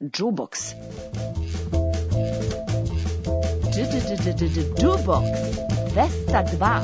Jukebox. Jukebox 202.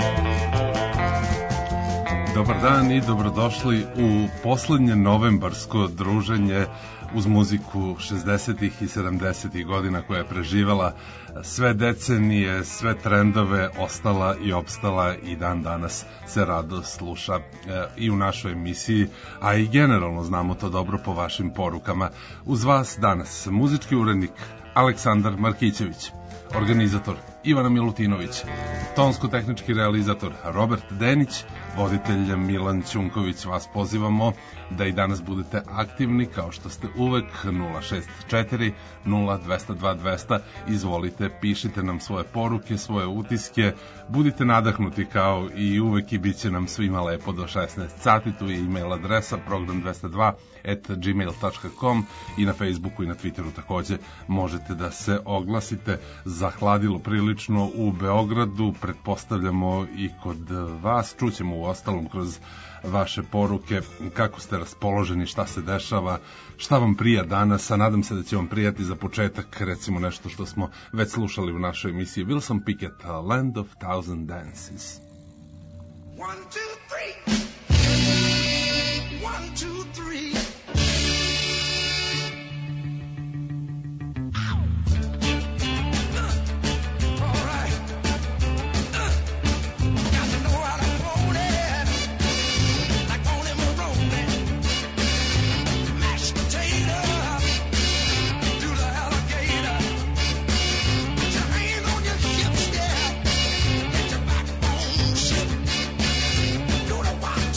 Dobar dan i dobrodošli u poslednje novembarsko druženje uz muziku 60. i 70. godina koja je preživela sve decenije, sve trendove, ostala i opstala i dan danas se rado sluša i u našoj emisiji, a i generalno znamo to dobro po vašim porukama. Uz vas danas muzički urednik Aleksandar Markićević, organizator Ivana Milutinović, tonsko-tehnički realizator Robert Denić, voditelj Milan Ćunković. Vas pozivamo da i danas budete aktivni kao što ste uvek. 064 0202 200. Izvolite, pišite nam svoje poruke, svoje utiske, budite nadahnuti kao i uvek i bit će nam svima lepo do 16 sati. Tu je e-mail adresa program202@gmail.com i na Facebooku i na Twitteru takođe možete da se oglasite. Zahladilo prilično u Beogradu, pretpostavljamo i kod vas. Čućemo u ostalom kroz vaše poruke kako ste raspoloženi, šta se dešava, šta vam prija danas, a nadam se da će vam prijati za početak recimo nešto što smo već slušali u našoj emisiji. Wilson Pickett, Land of Thousand Dances. 1, 2, 3 1, 2, 3 Don't know why.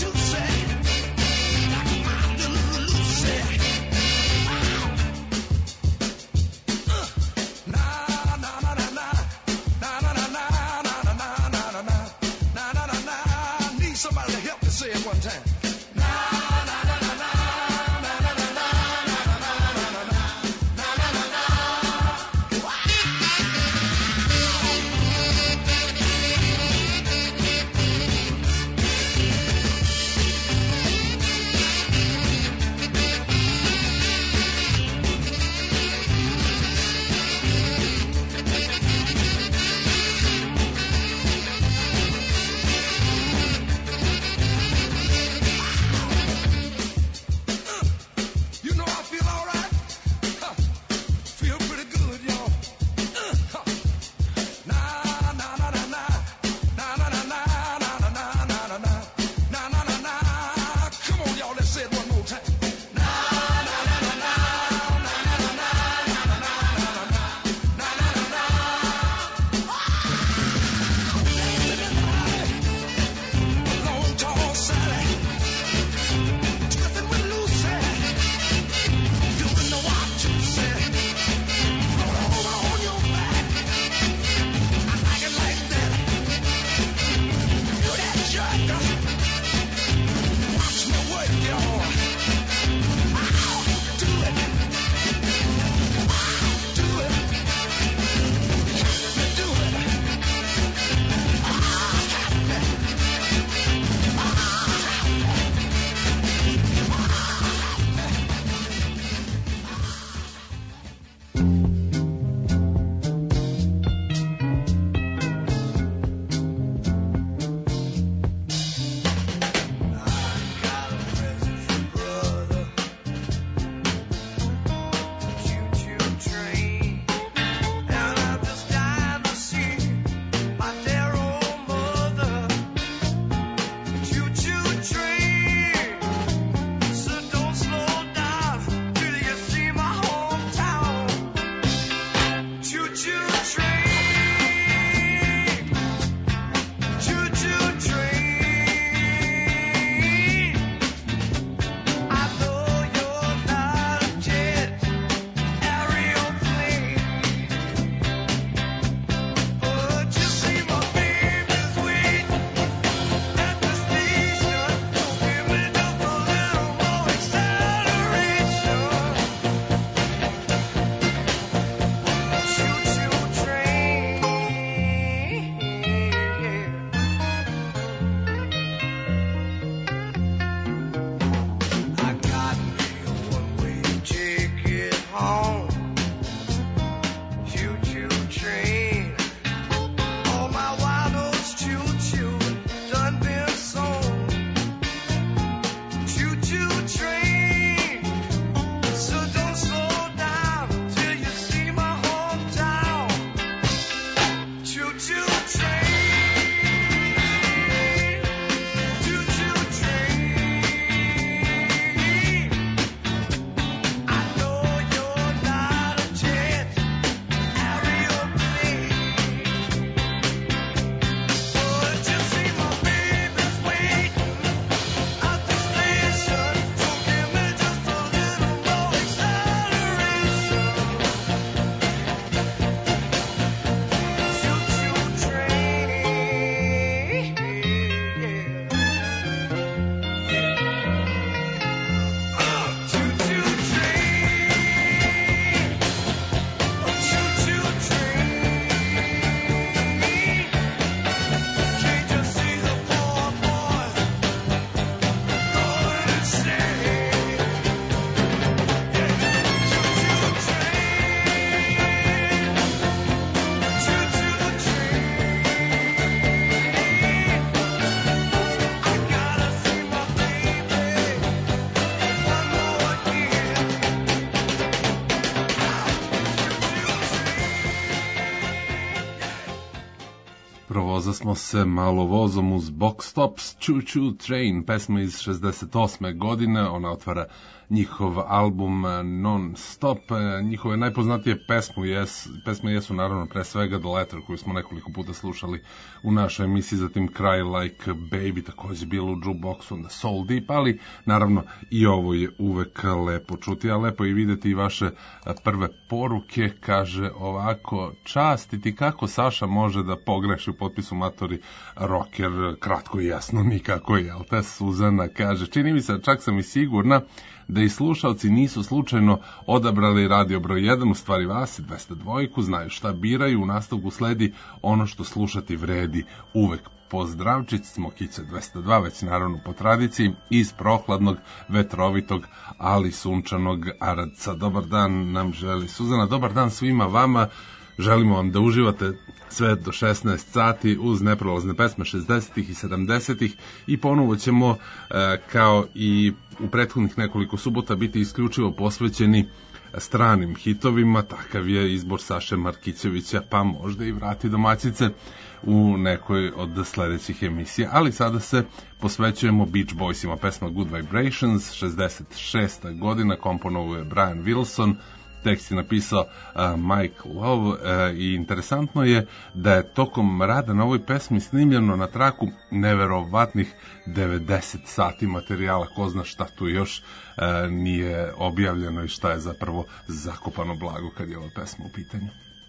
Provoza smo se malo vozom uz Box Tops Choo Choo Train, pesma iz 68. godine, ona otvara njihov album Non Stop. Njihove najpoznatije pesme jesu naravno pre svega The Letter, koju smo nekoliko puta slušali u našoj emisiji, zatim Cry Like a Baby, takođe bilo u jukeboxu, onda Soul Deep, ali naravno i ovo je uvek lepo čuti, a lepo i videti i vaše prve poruke. Kaže ovako: čast i ti kako Saša može da pogreši u potpisu matori rocker, kratko i jasno nikako, jel te? Suzana kaže: čini mi se, čak sam i sigurna da i slušalci nisu slučajno odabrali radio broj 1, u stvari vas i 202, znaju šta biraju, u nastavku sledi ono što slušati vredi uvek. Pozdravčić, Smokića 202, već naravno po tradiciji, iz prohladnog, vetrovitog, ali sunčanog Aradca. Dobar dan nam želi Suzana, dobar dan svima vama. Želimo vam da uživate sve do 16 sati uz neprolazne pesme 60-ih i 70-ih i ponovo ćemo, kao i u prethodnih nekoliko subota, biti isključivo posvećeni stranim hitovima. Takav je izbor Saše Markićevića, pa možda i vrati domaćice u nekoj od sledećih emisija. Ali sada se posvećujemo Beach Boysima, pesma Good Vibrations, 66. godina, komponovao je Brian Wilson, tekst je napisao Mike Love i interesantno je da je tokom rada na ovoj pesmi snimljeno na traku neverovatnih 90 sati materijala. Ko zna šta tu još nije objavljeno i šta je zapravo zakopano blago kad je ova pesma u pitanju.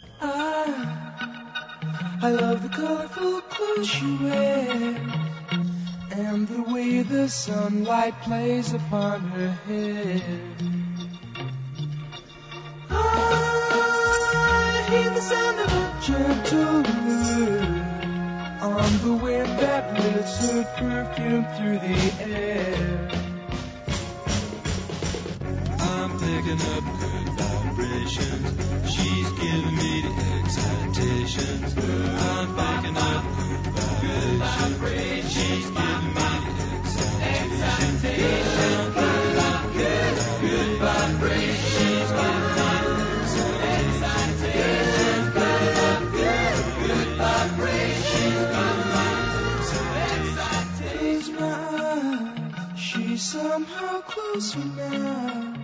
I love the colorful clothes you wear and the way the sunlight plays upon her hair. I hear the sound of a gentle wind on the wind that lifts her perfume through the air. I'm picking up good vibrations. She's giving me the excitations. I'm picking up good vibrations. She's giving me the excitations. I'm picking up good vibrations. She's giving me somehow closer now.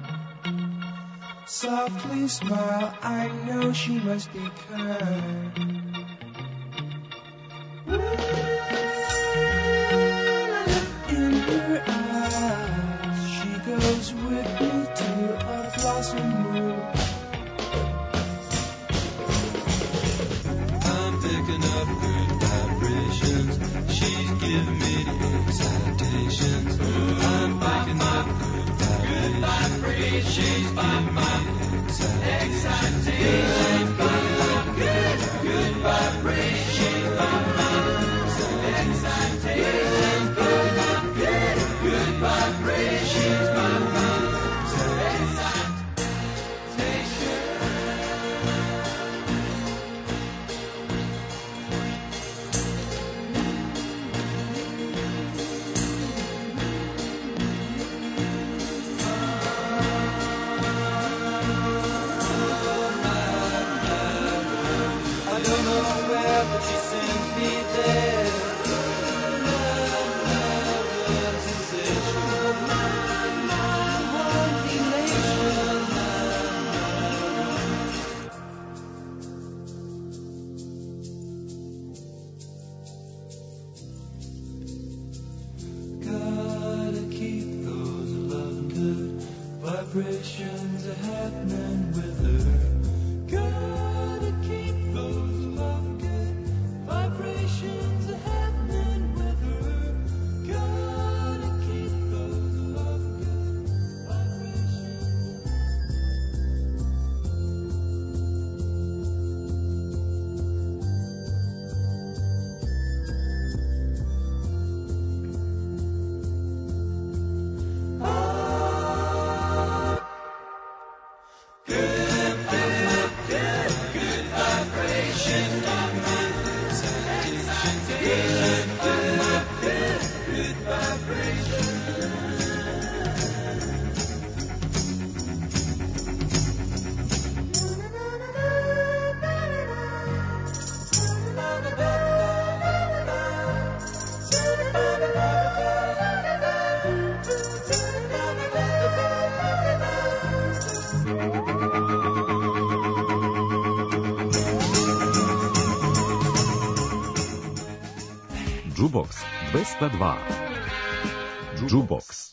Softly smile, I know she must be kind. In her eyes, she goes with me to a blossom room. I'm picking up good vibrations. She's giving me the excitations. I'm picking up good vibrations. She's giving me the excitations. Picking up good vibrations. She's giving me the excitations. Picking up good vibrations. She's giving me the excitations. Jukebox 202. Jukebox.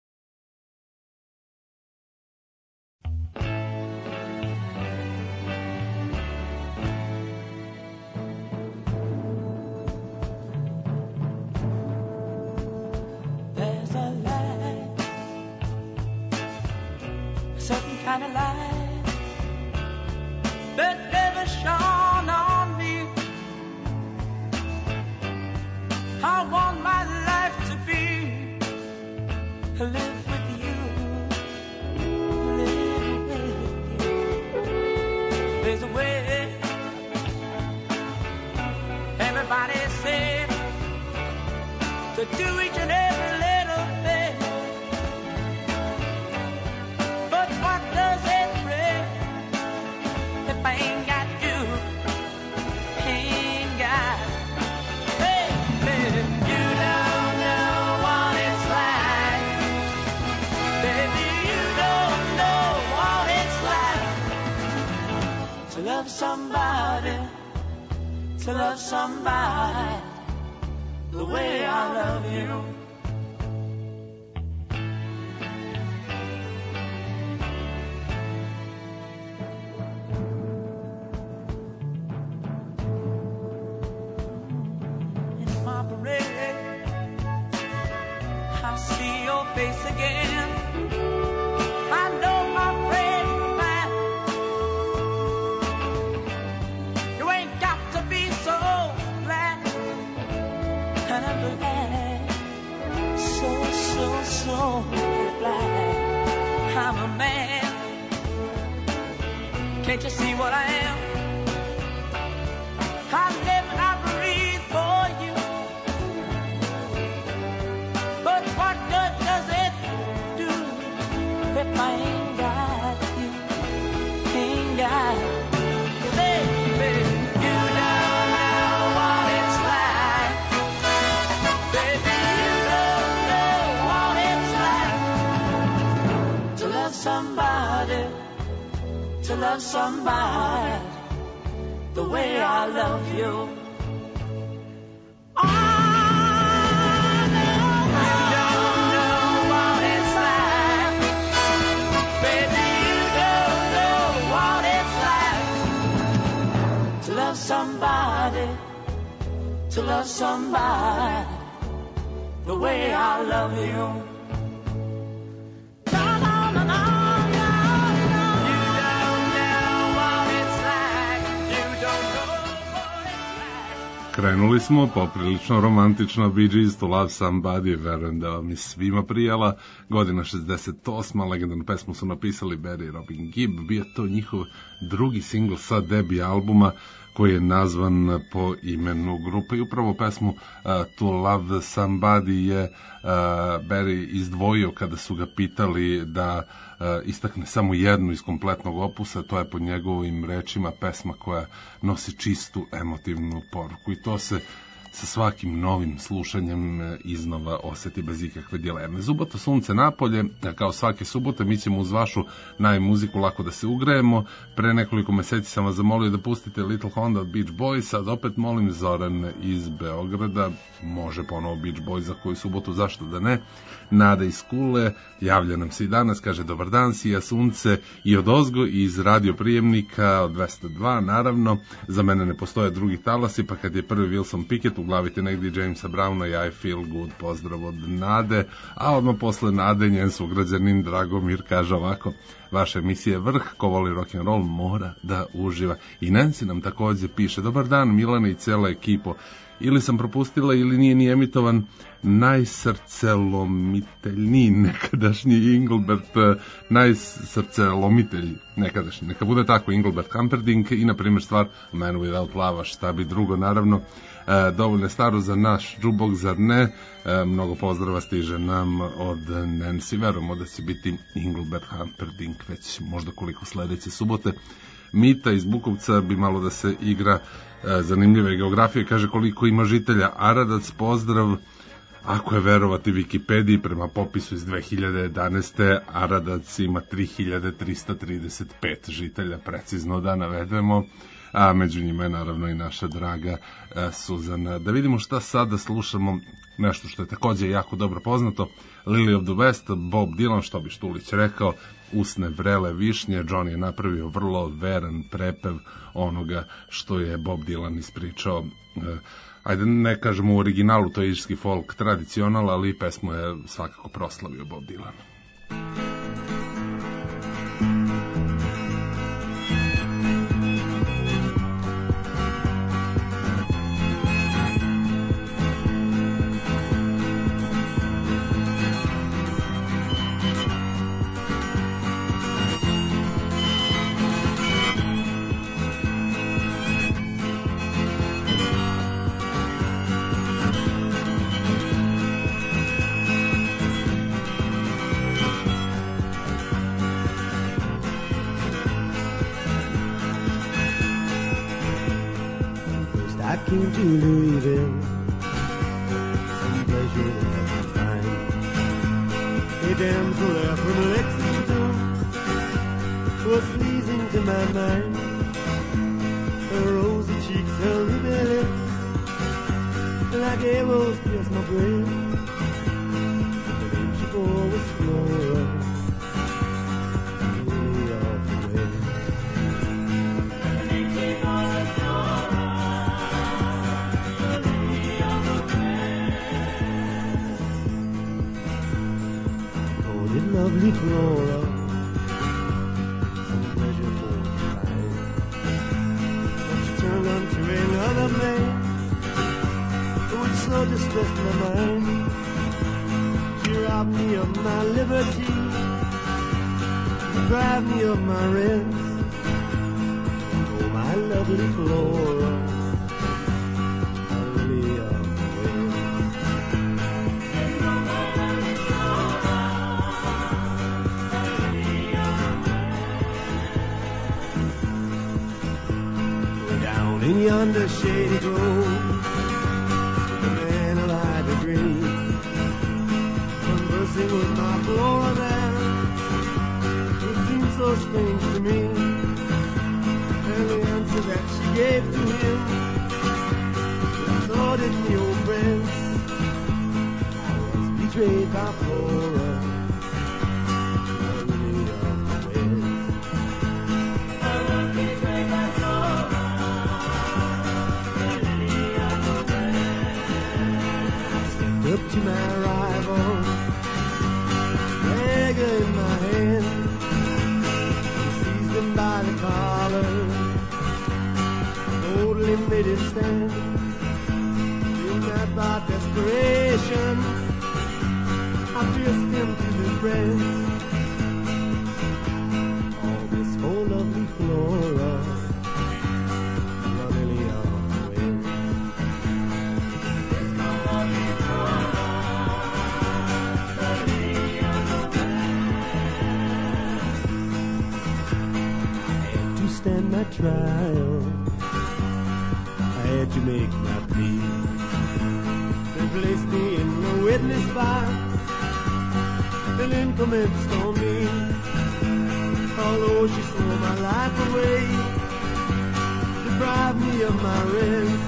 There's a light, a certain kind of light that never shone on me. I want my life to be live with you, live with you. There's a way. Everybody said to do each and every little thing, but what does it bring if I ain't got you? Ain't got. Hey, baby, you don't know what it's like. Baby, you don't know what it's like to love somebody, to love somebody the way I love you. In my parade, I see your face again. I know my friend man, you ain't got to be so glad. And I'm glad, so glad I'm a man. Can't you see what I am? I live and I breathe for you. But what good does it do if I ain't got you? Ain't got you. Baby, you don't know what it's like. Baby, you don't know what it's like to love somebody, to love somebody the way I love you. Oh, no, you don't know what it's like. Baby, you don't know what it's like to love somebody, to love somebody the way I love you. No, no, no, no, no, no. You don't know what it's like. You don't know what it's like. Krenuli smo poprilično romantično, Bee Gees to Love Somebody, verujem da vam je svima prijala. Godina 68. Legendarnu pesmu su napisali Barry i Robin Gibb, bio to njihov drugi singl sa debi albuma koji je nazvan po imenu grupe. I upravo pesmu To Love Somebody je Barry izdvojio kada su ga pitali da istakne samo jednu iz kompletnog opusa. To je po njegovim rečima pesma koja nosi čistu emotivnu poruku i to se sa svakim novim slušanjem iznova oseti bez ikakve dileme. Zuboto sunce napolje, kao svake subote, mi ćemo uz vašu najmuziku lako da se ugrejemo. Pre nekoliko meseci sam vas zamolio da pustite Little Honda od Beach Boys, sad opet molim Zoran iz Beograda, može ponovo Beach Boys za koju subotu, zašto da ne. Nada iz Kule, javlja nam se i danas, kaže dobar dan, sija sunce i odozgo iz radio prijemnika od 202, naravno, za mene ne postoje drugi talasi, pa kad je prvi Wilson Pickett, uglavite negdje Jamesa Browna i I Feel Good, pozdrav od Nade, a odmah posle Nade njen sugrađanin Dragomir kaže ovako: vaša emisija je vrh, ko voli rock'n'roll mora da uživa. I Nancy nam također piše: dobar dan Milane i cela ekipo, ili sam propustila ili nije ni emitovan najsrcelomiteljniji nekadašnji Engelbert, najsrcelomitelj nekadašnji, neka bude tako, Engelbert Humperdinck i na primjer stvar Man Without Love, šta bi drugo, naravno. Dovoljno je staro za naš džubok, zar ne? Mnogo pozdrava stiže nam od Nancy, verujemo da će biti Engelbert Humperdinck već možda koliko sledeće subote. Mita iz Bukovca bi malo da se igra zanimljive geografije, kaže koliko ima žitelja Aradac, pozdrav. Ako je verovati Wikipediji, prema popisu iz 2011. Aradac ima 3335 žitelja, precizno da navedemo. a među njima je naravno i naša draga Suzana. Da vidimo šta sada slušamo, nešto što je takođe jako dobro poznato, Lily of the West, Bob Dylan, što bi Štulić rekao, usne vrele višnje. John je napravio vrlo veran prepev onoga što je Bob Dylan ispričao. Ajde, ne kažemo u originalu, to je irski folk tradicional, ali pesmu je svakako proslavio Bob Dylan. Came to Louisville, some pleasure there to find. A damsel there from Lexington was pleasing to my mind. Her rosy cheeks, her ruby lips, like arrows pierced my brain. The name she bore was Flora, lily of the way. Lovely Flora, some pleasure for the time. But she turned unto another man, which so distressed my mind. She robbed me of my liberty, deprived me of my rest. Oh, my lovely Flora, lily of the west. In yonder shady grove, the man of high degree, conversing with my Flora there, it seemed so strange to me, and the answer that she gave to him distorted me, old friends. I was betrayed by Flora, the lily of the west. I was betrayed by Flora. Up to my rival, dagger in my hand, seized him by the collar, boldly made him stand. In that by desperation, I pierced him to the breast. All this for lovely Flora, the lily of the west. Stand my trial, I had to make my plea. They placed me in the witness box, and then commenced on me. Although she stole my life away, deprived me of my rest,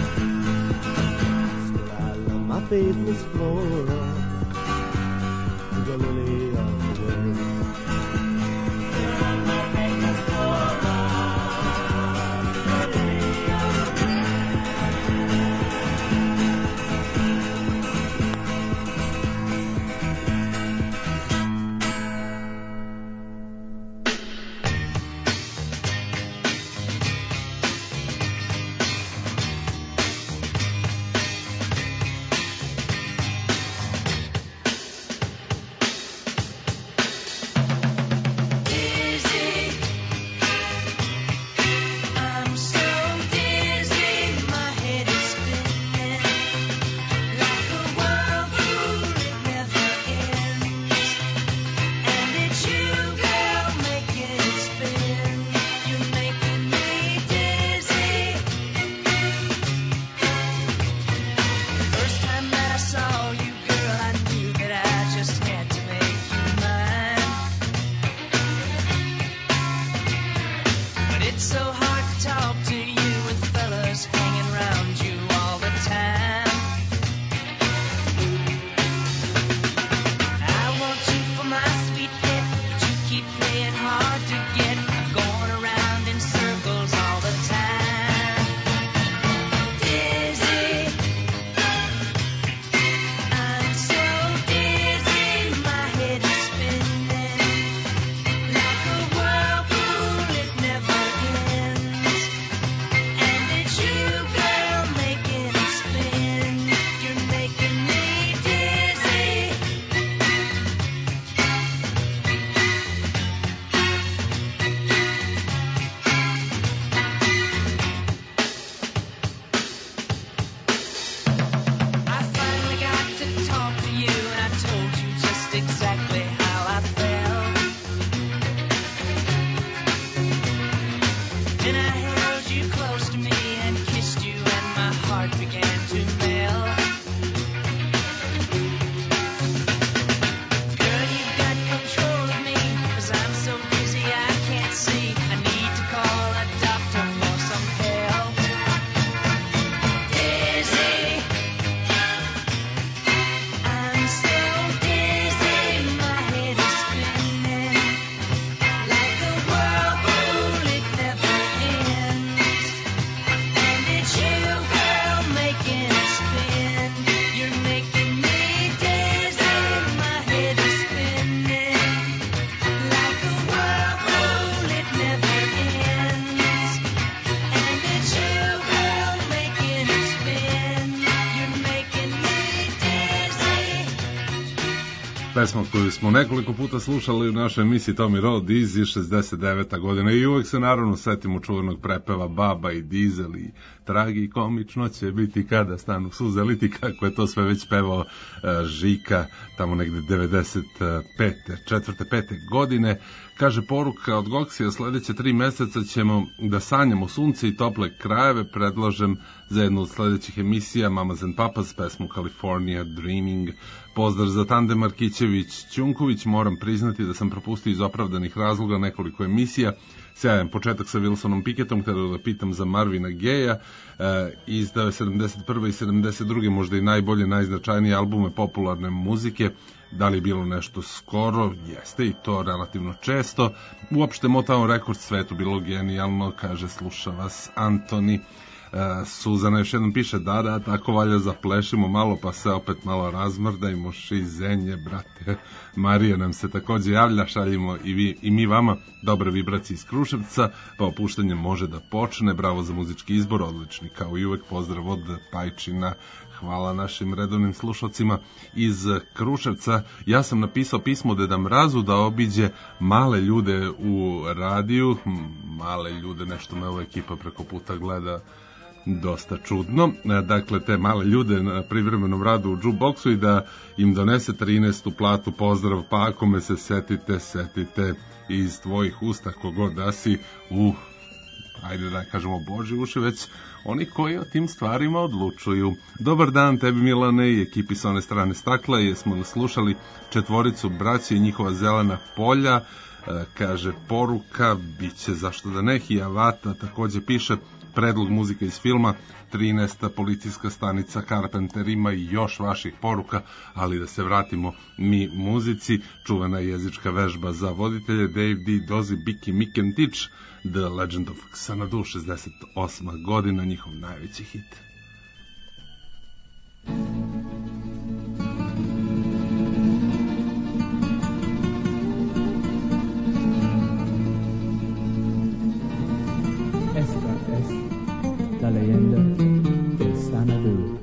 still I love my faithless Flora, the lily of the west. It's so hard to talk to Pesma koju smo nekoliko puta slušali u našoj emisiji Tommy Road, Easy, 69. godina, i uvek se naravno setimo čuvenog prepeva Baba i Dizel i tragi komično će biti kada stanu suze liti, kako je to sve već pevao Žika tamo negde 95. 4. godine. Kaže poruka od Goksija, sledeće 3 meseca ćemo da sanjamo sunce i tople krajeve, predlažem za jednu od sledećih emisija Mamas and Papas pesmu California Dreaming. Pozdrav za Tande Markićević-Ćunković, moram priznati da sam propustio iz opravdanih razloga nekoliko emisija. Sjajan početak sa Wilsonom Picketom, kada da pitam za Marvina Gaye, izdao je 71. i 72. možda i najbolje, najznačajnije albume popularne muzike. Da li je bilo nešto skoro? Jeste, i to relativno često. Uopšte Motown Records svetu bilo genijalno, kaže, sluša vas Antoni. Suzana još jednom piše, da, tako valja zaplešimo malo, pa se opet malo razmrdajmo, šizenje, brate. Marija nam se takođe javlja, šaljimo i mi vama dobre vibracije iz Kruševca, pa opuštanje može da počne. Bravo za muzički izbor, odlični kao i uvek, pozdrav od Pajčina. Hvala našim redovnim slušalcima iz Kruševca. Ja sam napisao pismo Deda Mrazu da obiđe male ljude u radiju. Male ljude, nešto me ova ekipa preko puta gleda dosta čudno. Dakle, te male ljude na privremenom radu u jukeboxu i da im donese 13. platu. Pozdrav, pa ako me se setite iz tvojih usta, kogod da si ajde da kažemo Boži uši, već oni koji o tim stvarima odlučuju. Dobar dan tebi, Milane, i ekipi sa one strane stakla, jesmo naslušali četvoricu braće i njihova zelena polja. Kaže poruka, bit će zašto da ne, Hijavata takođe piše predlog muzike iz filma 13. policijska stanica Carpenter, ima i još vaših poruka, ali da se vratimo mi muzici. Čuvena jezička vežba za voditelje Dave D. Dozy, Biki, Mick and Teach, The Legend of Xanadu, 68. godina, njihov najveći hit. Esta es la leyenda de Xanadu.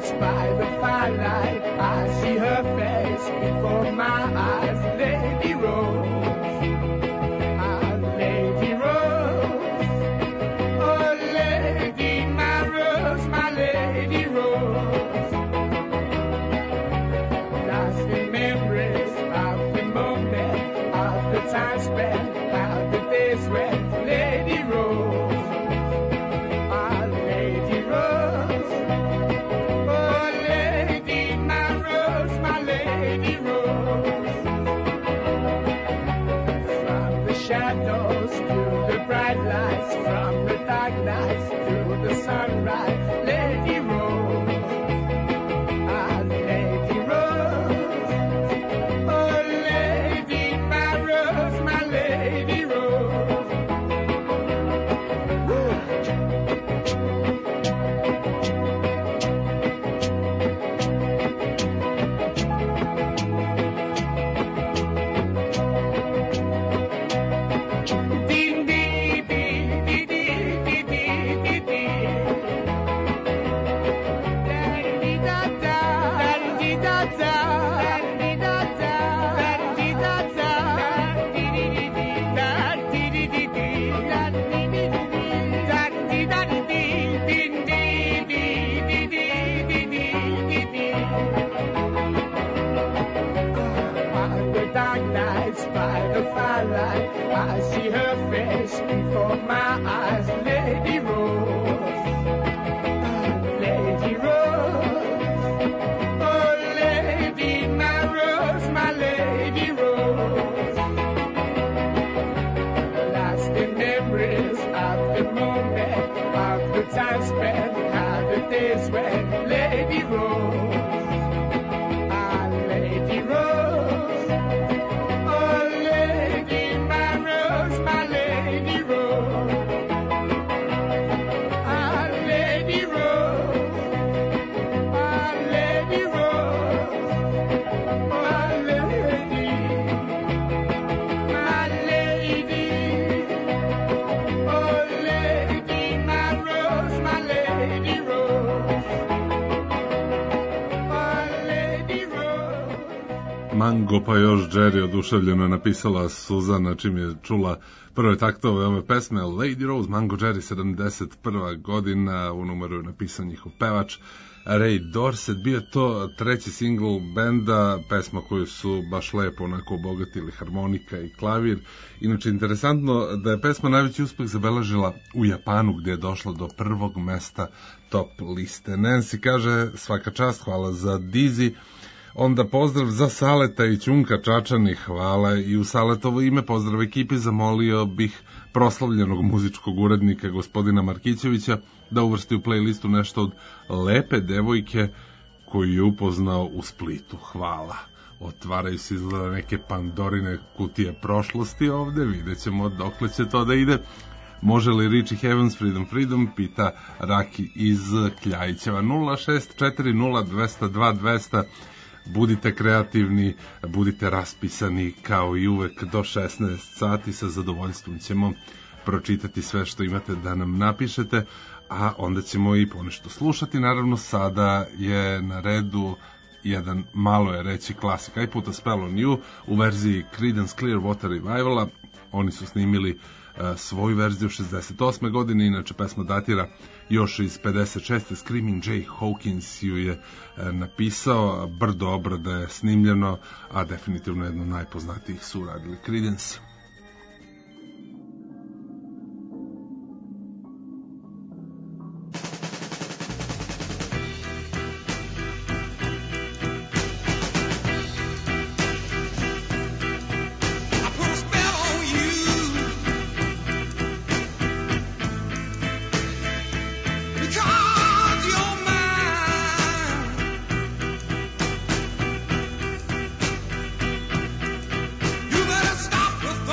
nights by the firelight, I see her face before my eyes. Lady Rose, ah, Lady Rose, oh Lady, my Rose, my Lady Rose. Lost in memories of the moment, of the time spent, of the days when Lady Rose. Shadows to the bright lights, from the dark nights to the sunrise. Lady Rose, ah, Lady Rose, oh Lady, my Rose, my Lady Rose. I see her face before my eyes. Lady Rose, Lady Rose, oh Lady, my Rose, my Lady Rose. Lost in memories of the moment, of the time spent, of the days when Lady Rose, ah, Lady Rose, oh Lady, my Rose, my Lady Rose, ah, Lady Rose, ah, Lady Rose, my Lady, my Lady, oh Lady, my Rose, my Lady Rose, my Lady Rose. Mango pa još Jerry oduševljeno je napisala Suzana čim je čula prve taktove ove pesme. Lady Rose, Mango Jerry, 71. godina, u numeru je napisan njihov pevač Ray Dorset. Bio je to treći singl benda, pesma koju su baš lepo onako obogatili harmonika i klavir. Inače, interesantno da je pesma najveći uspeh zabeležila u Japanu, gdje je došla do prvog mesta top liste. Nancy kaže, svaka čast, hvala za Dizzy. Onda pozdrav za Saleta i Ćunka Čačani, hvala i u Saletovo ime, pozdrav ekipi, zamolio bih proslavljenog muzičkog urednika gospodina Markićevića da uvrsti u playlistu nešto od lepe devojke koju je upoznao u Splitu. Hvala. Otvaraju se izgleda neke Pandorine kutije prošlosti ovde, vidjet ćemo dokle će to da ide. Može li Richie Havens Freedom, pita Raki iz Kljajićeva. 064020202. Budite kreativni, budite raspisani kao i uvek do 16 sati, sa zadovoljstvom ćemo pročitati sve što imate da nam napišete, a onda ćemo i ponešto slušati. Naravno, sada je na redu jedan, malo je reći, klasik, I Put a Spell on You u verziji Creedence Clearwater Revivala. Oni su snimili svoju verziju 68. godine, inače pesma datira još iz 56. Screaming Jay Hawkins ju je napisao, brdo obrada je snimljeno, a definitivno jedno od najpoznatijih su uradili Creedence. Stop the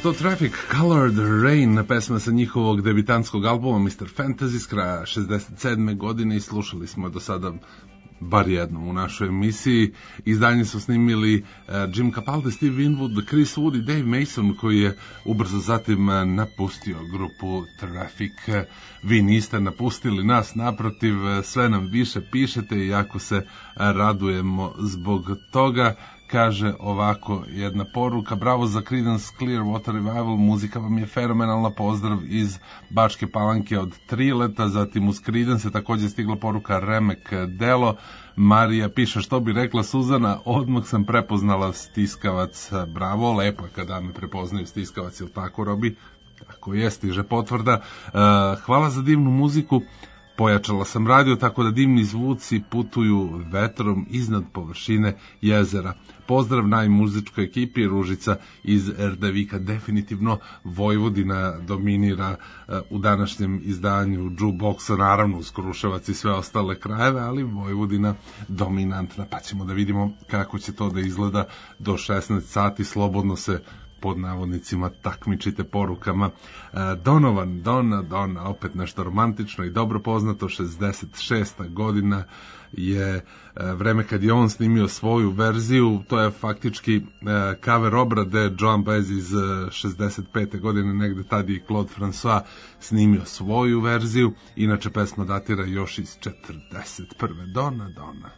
to Traffic, Colored Rain, pesma sa njihovog debitanskog albuma Mr. Fantasy s kraja 67. godine i slušali smo do sada bar jednom u našoj emisiji. Izdanje su snimili Jim Capaldi, Steve Winwood, Chris Wood i Dave Mason, koji je ubrzo zatim napustio grupu Traffic. Vi niste napustili nas, naprotiv, sve nam više pišete i jako se radujemo zbog toga. Kaže ovako jedna poruka: bravo za Creedence Clearwater Revival, muzika vam je fenomenalna, pozdrav iz Bačke Palanke od Trileta. Zatim uz Creedence je također stigla poruka Remek Delo. Marija piše: što bi rekla Suzana, odmah sam prepoznala stiskavac. Bravo, lepo je kada me prepoznaju stiskavac, ili tako, Robi? Tako je, stiže potvrda. Hvala za divnu muziku. Pojačala sam radio tako da divni zvuci putuju vetrom iznad površine jezera. Pozdrav najmuzičkoj ekipi, Ružica iz Erdevika. Definitivno Vojvodina dominira u današnjem izdanju Jukeboxa, naravno uz Kruševac i sve ostale krajeve, ali Vojvodina dominantna. Pa ćemo da vidimo kako će to da izgleda do 16 sati. Slobodno se pod navodnicima takmičite porukama. Donovan, Donna, opet nešto romantično i dobro poznato. 66. godina je vreme kad je on snimio svoju verziju. To je faktički cover obrade Joan Baez iz 65. godine, negde tad je Claude François snimio svoju verziju. Inače pesma datira još iz 41. Donna.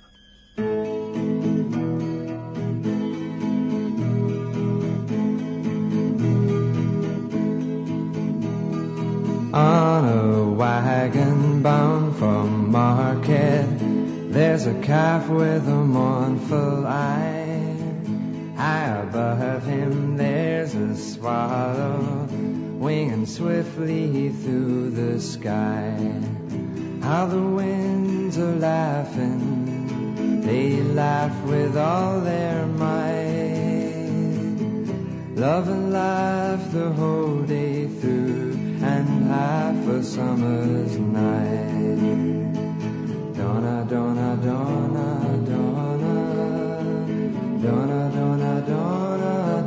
On a wagon bound for market, there's a calf with a mournful eye. High above him there's a swallow winging swiftly through the sky. How the winds are laughing, they laugh with all their might. Love and laugh the whole day through, and half a summer's night. Donna, Donna, Donna, Donna, Donna, Donna, Donna,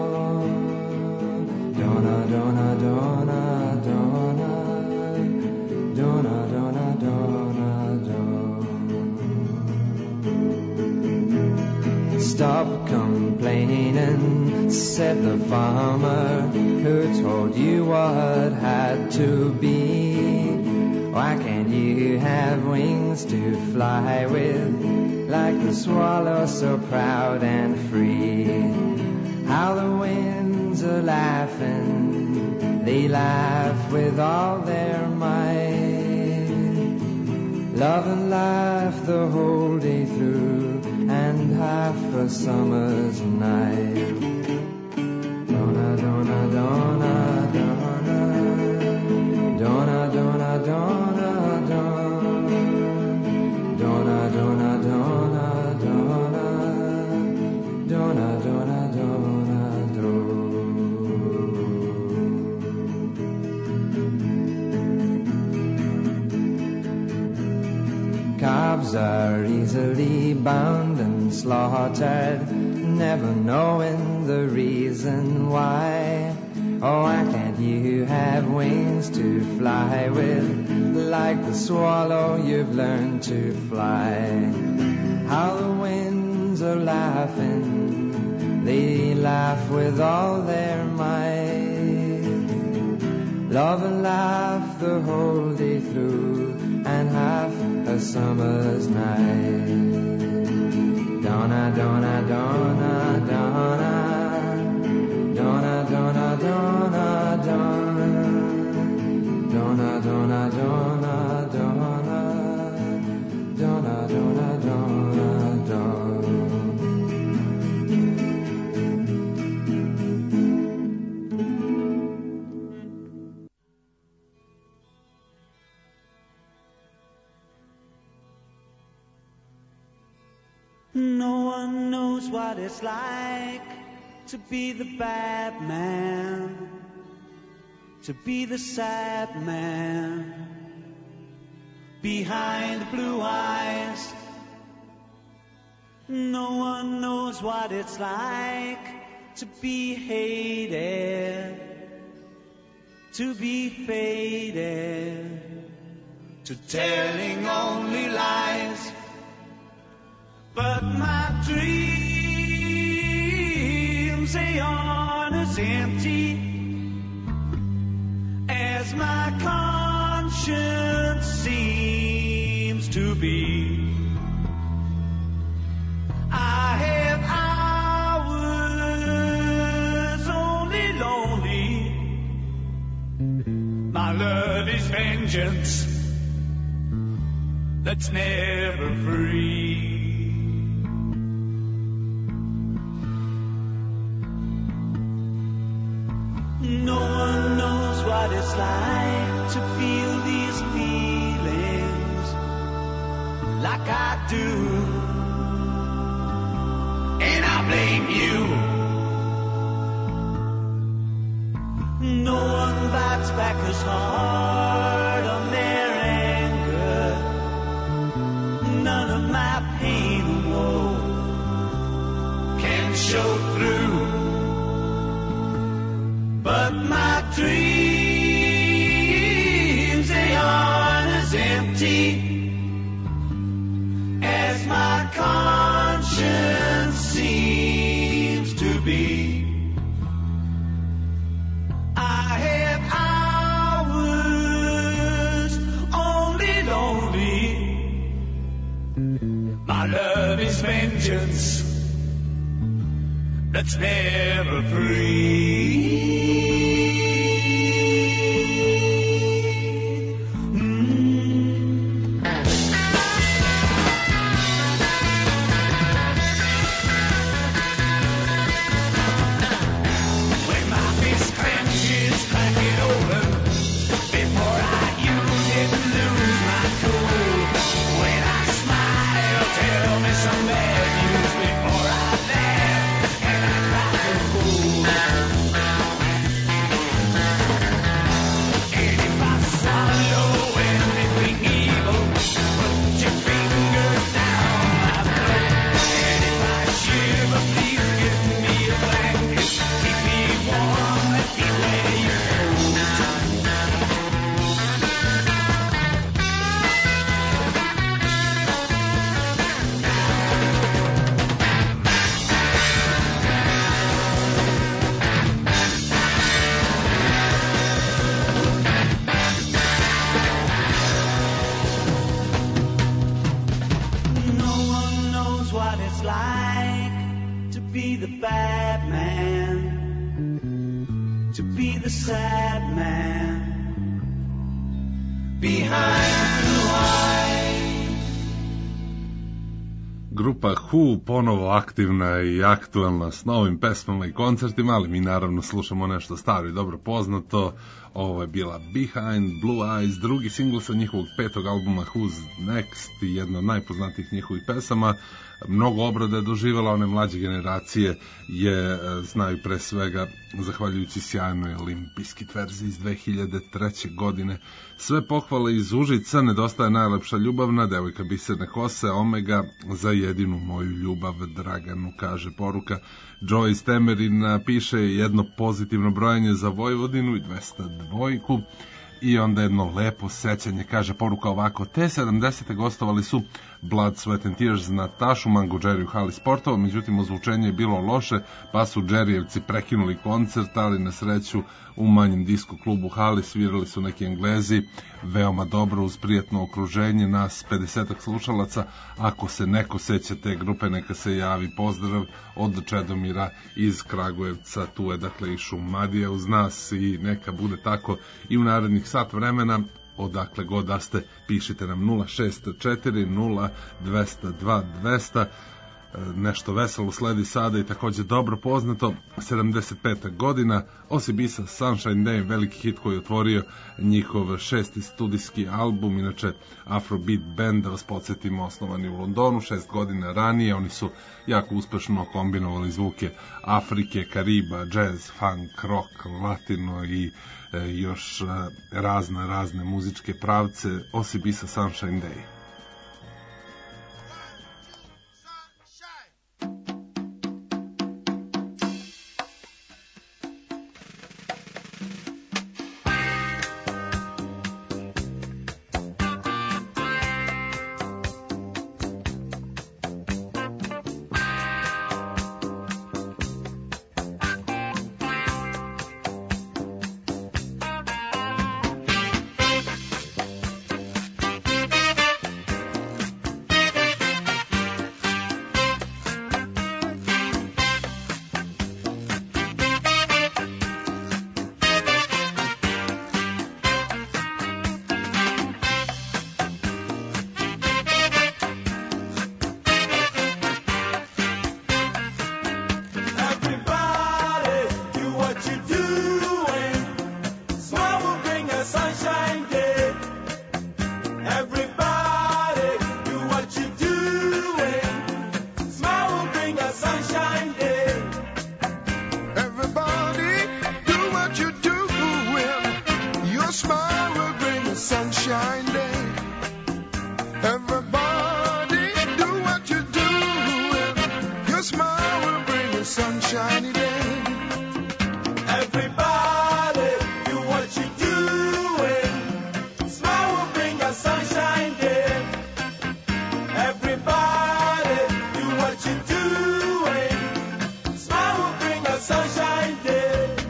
Donna, Donna, Donna, Donna, Donna, Donna, Donna. Stop complaining, said the farmer who told you what had to be. Why can't you have wings to fly with, like the swallow so proud and free? How the winds are laughing, they laugh with all their might. Love and laugh the whole day through, and half a summer's night. Donna, Donna, Donna, Donna, Donna, Donna, Donna, Donna, Donna, Donna, Donna, Donna, Donna, Donna, Calves are easily bound and slaughtered, never knowing the reason why. Oh, why can't you have wings to fly with, like the swallow you've learned to fly? How the winds are laughing, they laugh with all their might. Love and laugh the whole day through, and half a summer's night. Donna, Donna, Donna, Donna, Donna, Donna, Donna, Donna, Donna, Donna, Donna, Donna, Donna, Donna, Donna, Donna. No one knows what it's like to be the bad man, to be the sad man behind the blue eyes. No one knows what it's like to be hated, to be faded, to telling only lies. But my dreams, they aren't as empty as my conscience seems to be. I have hours only lonely. My love is vengeance that's never free. No one knows what it's like to feel these feelings like I do. And I blame you. No one bites back as hard on their anger. None of my pain and woe can show through. But my dreams, they aren't as empty as my conscience seems to be. I have hours only lonely. My love is vengeance that's never free. Grupa Who ponovo aktivna i aktualna s novim pesmama i koncertima, ali mi naravno slušamo nešto staro i dobro poznato. Ovo je bila Behind Blue Eyes, drugi singl sa njihovog 5. albuma Who's Next i jedna od najpoznatijih njihovih pesama. Mnogo obrade je doživjela, one mlađe generacije je znaju pre svega zahvaljujući sjajnoj olimpijskih verziji iz 2003. godine. Sve pohvale iz Užica, nedostaje najlepša ljubavna, devojka biserne kose, Omega, za jedinu moju ljubav Draganu, kaže poruka. Joe iz Temerina piše jedno pozitivno brojanje za Vojvodinu i 202. I onda jedno lepo sećanje, kaže poruka ovako: te 70. gostovali su Blood, Sweat and Tears na Tašu Mango Jerry u hali sportova, međutim ozvučenje je bilo loše, pa su Jerryjevci prekinuli koncert, ali na sreću u manjem disko klubu hali svirali su neki Englezi, veoma dobro uz prijatno okruženje, nas 50 slušalaca. Ako se neko seća te grupe, neka se javi. Pozdrav od Čedomira iz Kragujevca, tu je dakle i Šumadija uz nas i neka bude tako i u narednih sat vremena. Odakle god da ste, pišite nam 064 0202 200. Nešto veselo sledi sada i također dobro poznato. 75. godina, Osibisa Sunshine Day, veliki hit koji je otvorio njihov 6. studijski album, inače Afrobeat band, da vas podsjetimo, osnovani u Londonu 6 godina ranije. Oni su jako uspešno kombinovali zvuke Afrike, Kariba, jazz, funk, rock, latino i još razne muzičke pravce. Osibisa Sunshine Day. sunshine day. Everybody do what you're doing. Your smile will bring a sunshiny day. Everybody, do what you're doing. Smile will bring a sunshine day. Everybody, do what you're doing. Smile will bring a sunshine day.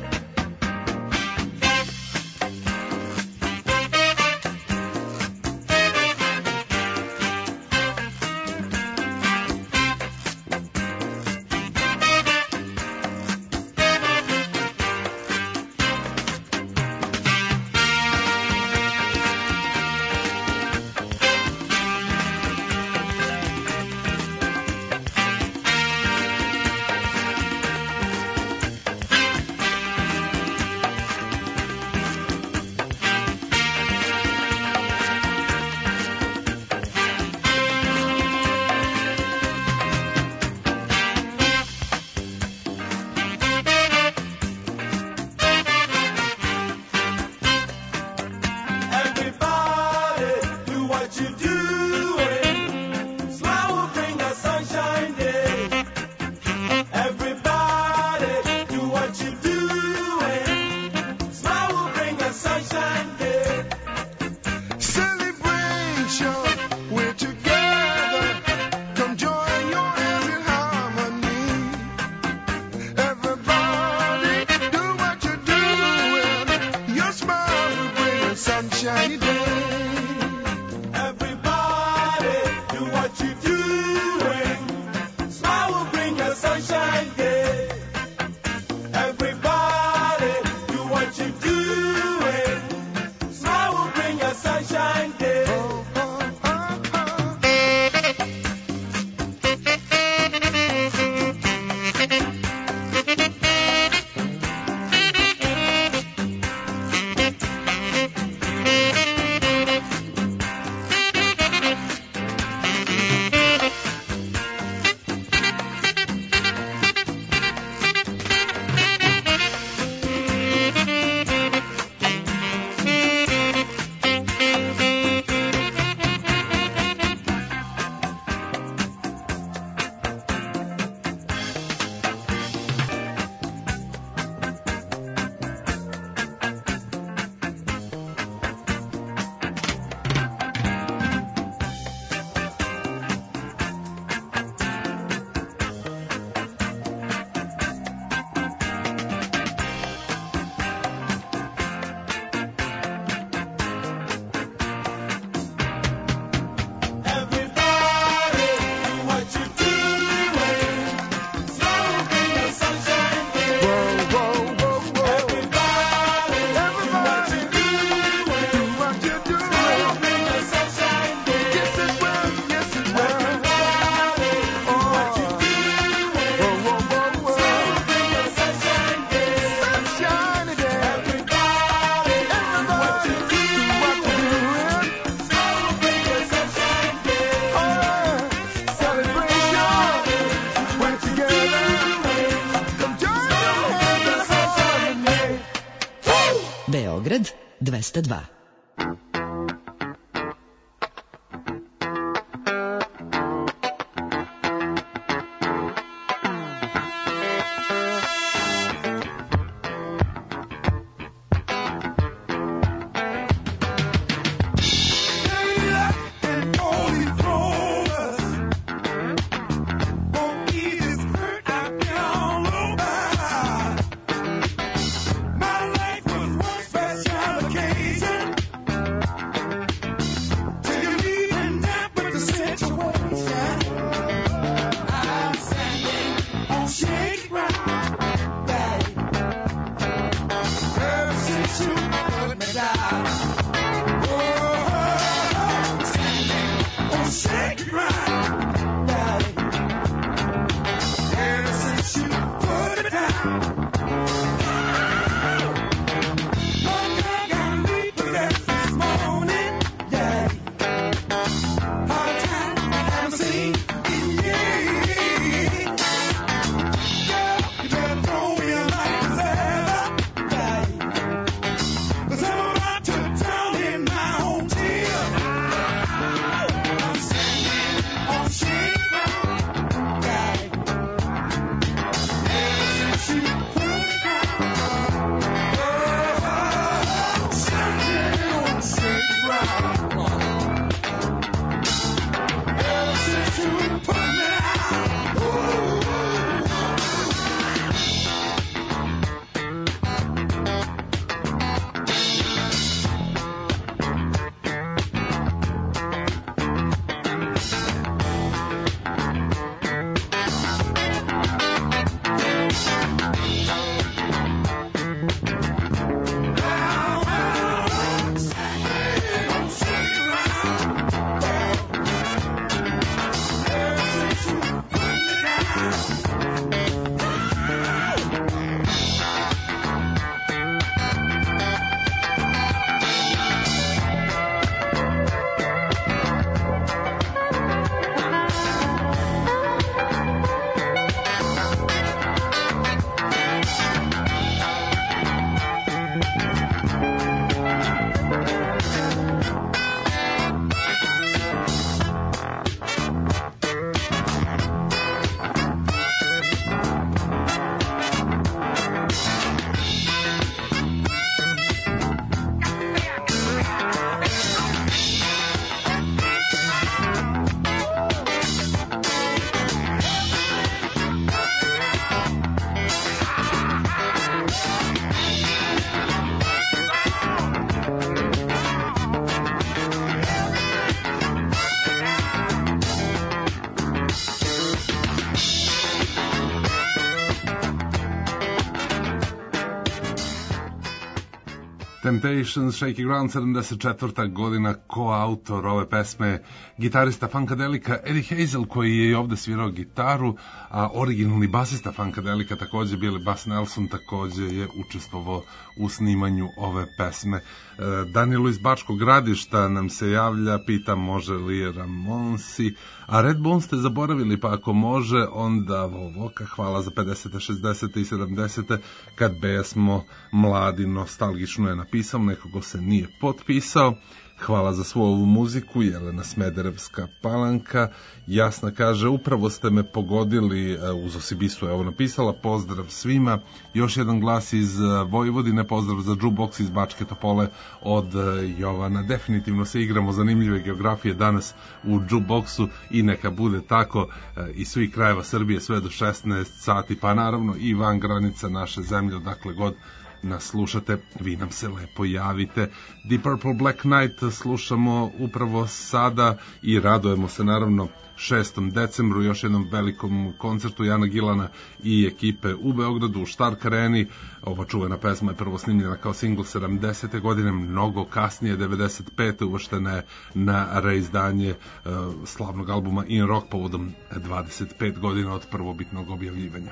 Everybody, do what you're doing. Smile will bring a sunshine day. Everybody, do what you're doing. Smile will bring a sunshine day. Celebration, we're together. Come join your hands in harmony. Everybody, do what you're doing. Your smile will bring a sunshiny day. Everybody, do what you're doing. Smile will bring a sunshine day. Everybody, do what you're doing. Smile will bring a sunshine day. Everybody, do what you're doing. Smile will bring a sunshine day. Everybody, do what you're doing. Smile will bring a sunshine day. Everybody, do what you're doing. Smile will bring a sunshine day. Sunshiny day. Everybody, do what you're doing. Smile will bring a sunshine day. Celebration, we're together. Come join your hands in harmony. Beograd 202. And all these clovers won't ease hurt I've been all over. My life was one special occasion. Temptations, Shaky Ground, 74. godina, koautor ove pesme, gitarista Funkadelika Eddie Hazel, koji je i ovde svirao gitaru, a originalni basista Funkadelika, takođe Billy Bass Nelson, takođe je učestvovao u snimanju ove pesme. Danilo iz Bačkog Gradišta nam se javlja, pita može li Ramonsi, a Redbone ste zaboravili, pa ako može, onda Vovoka, hvala za 50. 60. i 70. kad besmo mladi, nostalgično je napisao, nekogo se nije potpisao. Hvala za svu ovu muziku, Jelena Smederevska Palanka. Jasna kaže, upravo ste me pogodili, uz Osibisu je ovo napisala, pozdrav svima. Još jedan glas iz Vojvodine, pozdrav za Jukebox iz Bačke Topole od Jovana. Definitivno se igramo zanimljive geografije danas u Jukeboxu i neka bude tako iz svih krajeva Srbije sve do 16 sati, pa naravno i van granica naše zemlje, odakle god nas slušate, vi nam se lepo javite. Deep Purple Black Knight slušamo upravo sada i radujemo se naravno 6. decembru, još jednom velikom koncertu Jana Gilana i ekipe u Beogradu, u Stark Areni. Ova čuvena pesma je prvo snimljena kao singl 70. godine, mnogo kasnije, 95. uvrštena je na reizdanje slavnog albuma In Rock povodom 25 godina od prvobitnog objavljivanja.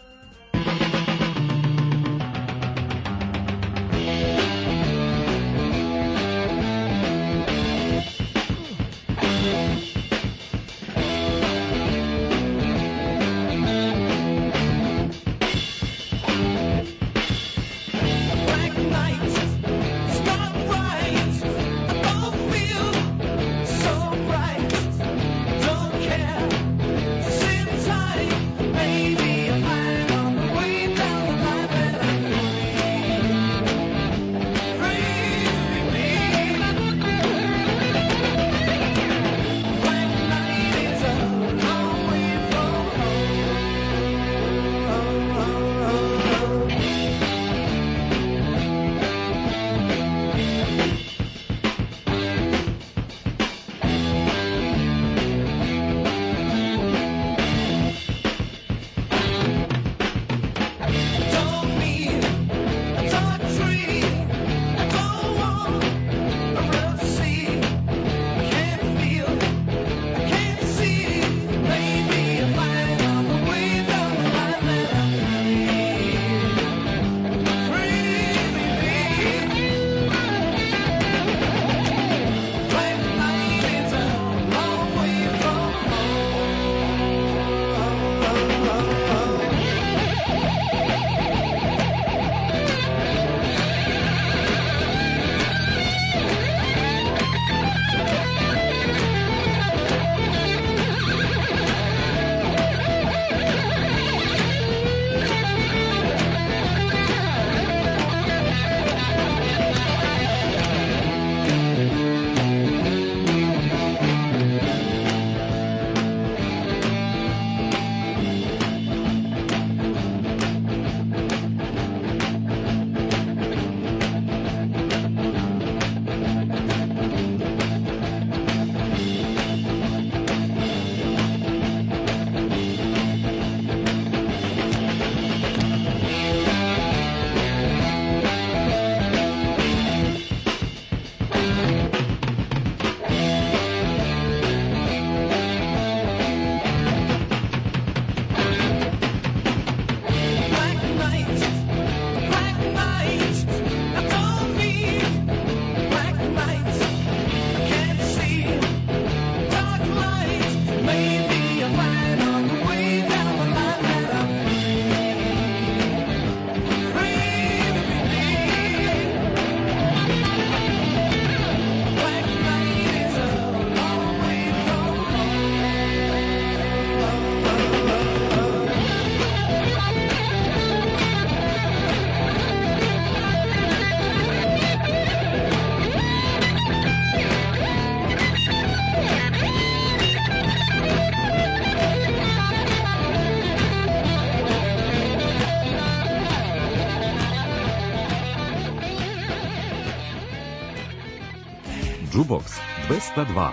Jukebox 202.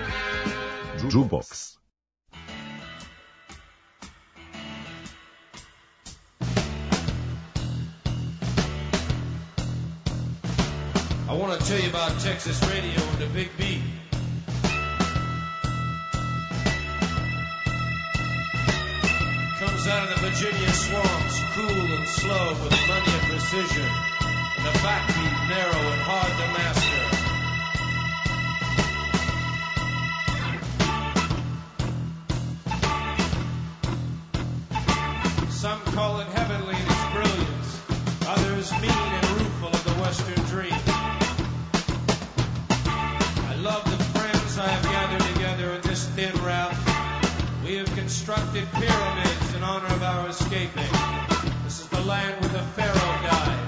Jukebox. I want to tell you about Texas radio and the Big Beat. Comes out of the Virginia swamps, cool and slow with plenty of precision, and a backbeat narrow and hard to master. Some call it heavenly in its brilliance, others mean and rueful of the Western dream. I love the friends I have gathered together in this thin route. We have constructed pyramids in honor of our escaping. This is the land where the Pharaoh died.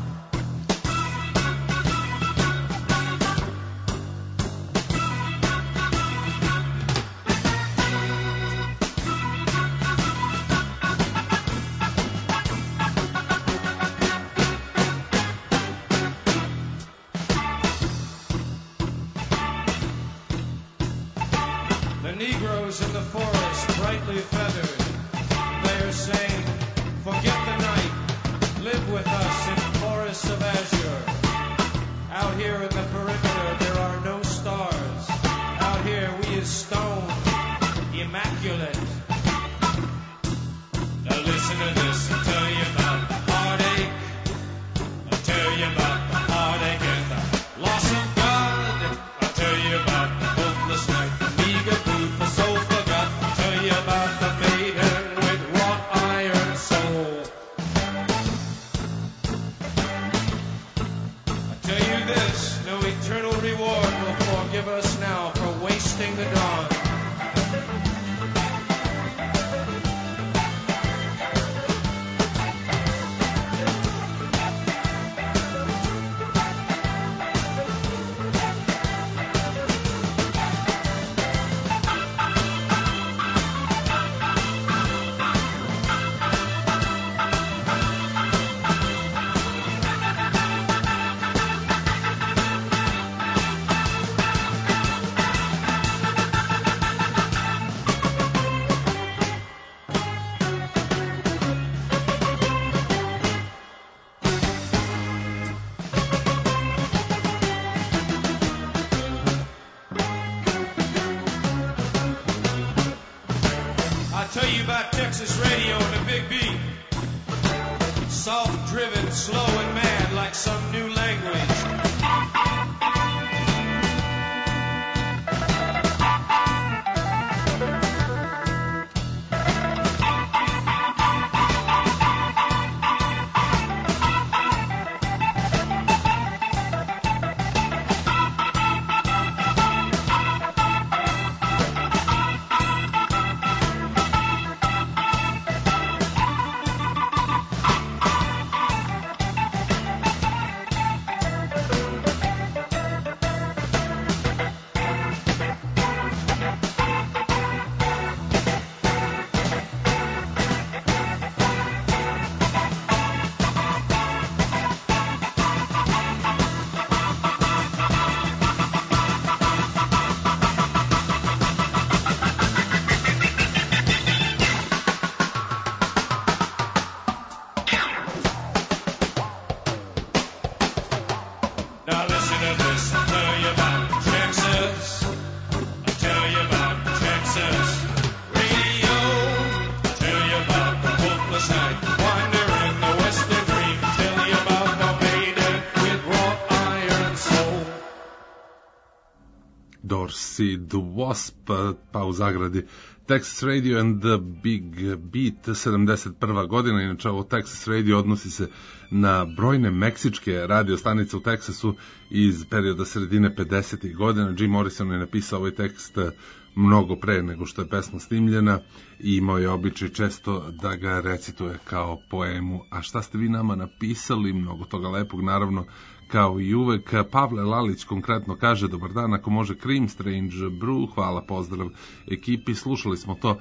Negroes in the forest, brightly feathered, they are saying, forget the night, live with us in forests of azure. Out here in the perimeter there are no stars. Out here we is stone, immaculate. Now listen to this, I'll tell you about the heartache. I'll tell you about the heartache and the loss of God. I'll tell you about the hopeless night, the meager food for soul forgot. I'll tell you about the maiden with wrought iron soul. I'll tell you this, no eternal reward will forgive us now for wasting the dawn. Texas radio and the Big Beat. Soft driven, slow and mad like some new language. Dorsey, The Wasp, pa u zagradi Texas Radio and the Big Beat, 71. godina. Inače, ovo Texas Radio odnosi se na brojne meksičke radio stanice u Teksasu iz perioda sredine 50. godina. Jim Morrison je napisao ovaj tekst mnogo pre nego što je pesma snimljena i imao je običaj često da ga recituje kao poemu. A šta ste vi nama napisali? Mnogo toga lepog, naravno, kao i uvek. Pavle Lalić konkretno kaže: dobar dan, ako može Cream Strange Brew, hvala, pozdrav ekipi. Slušali smo to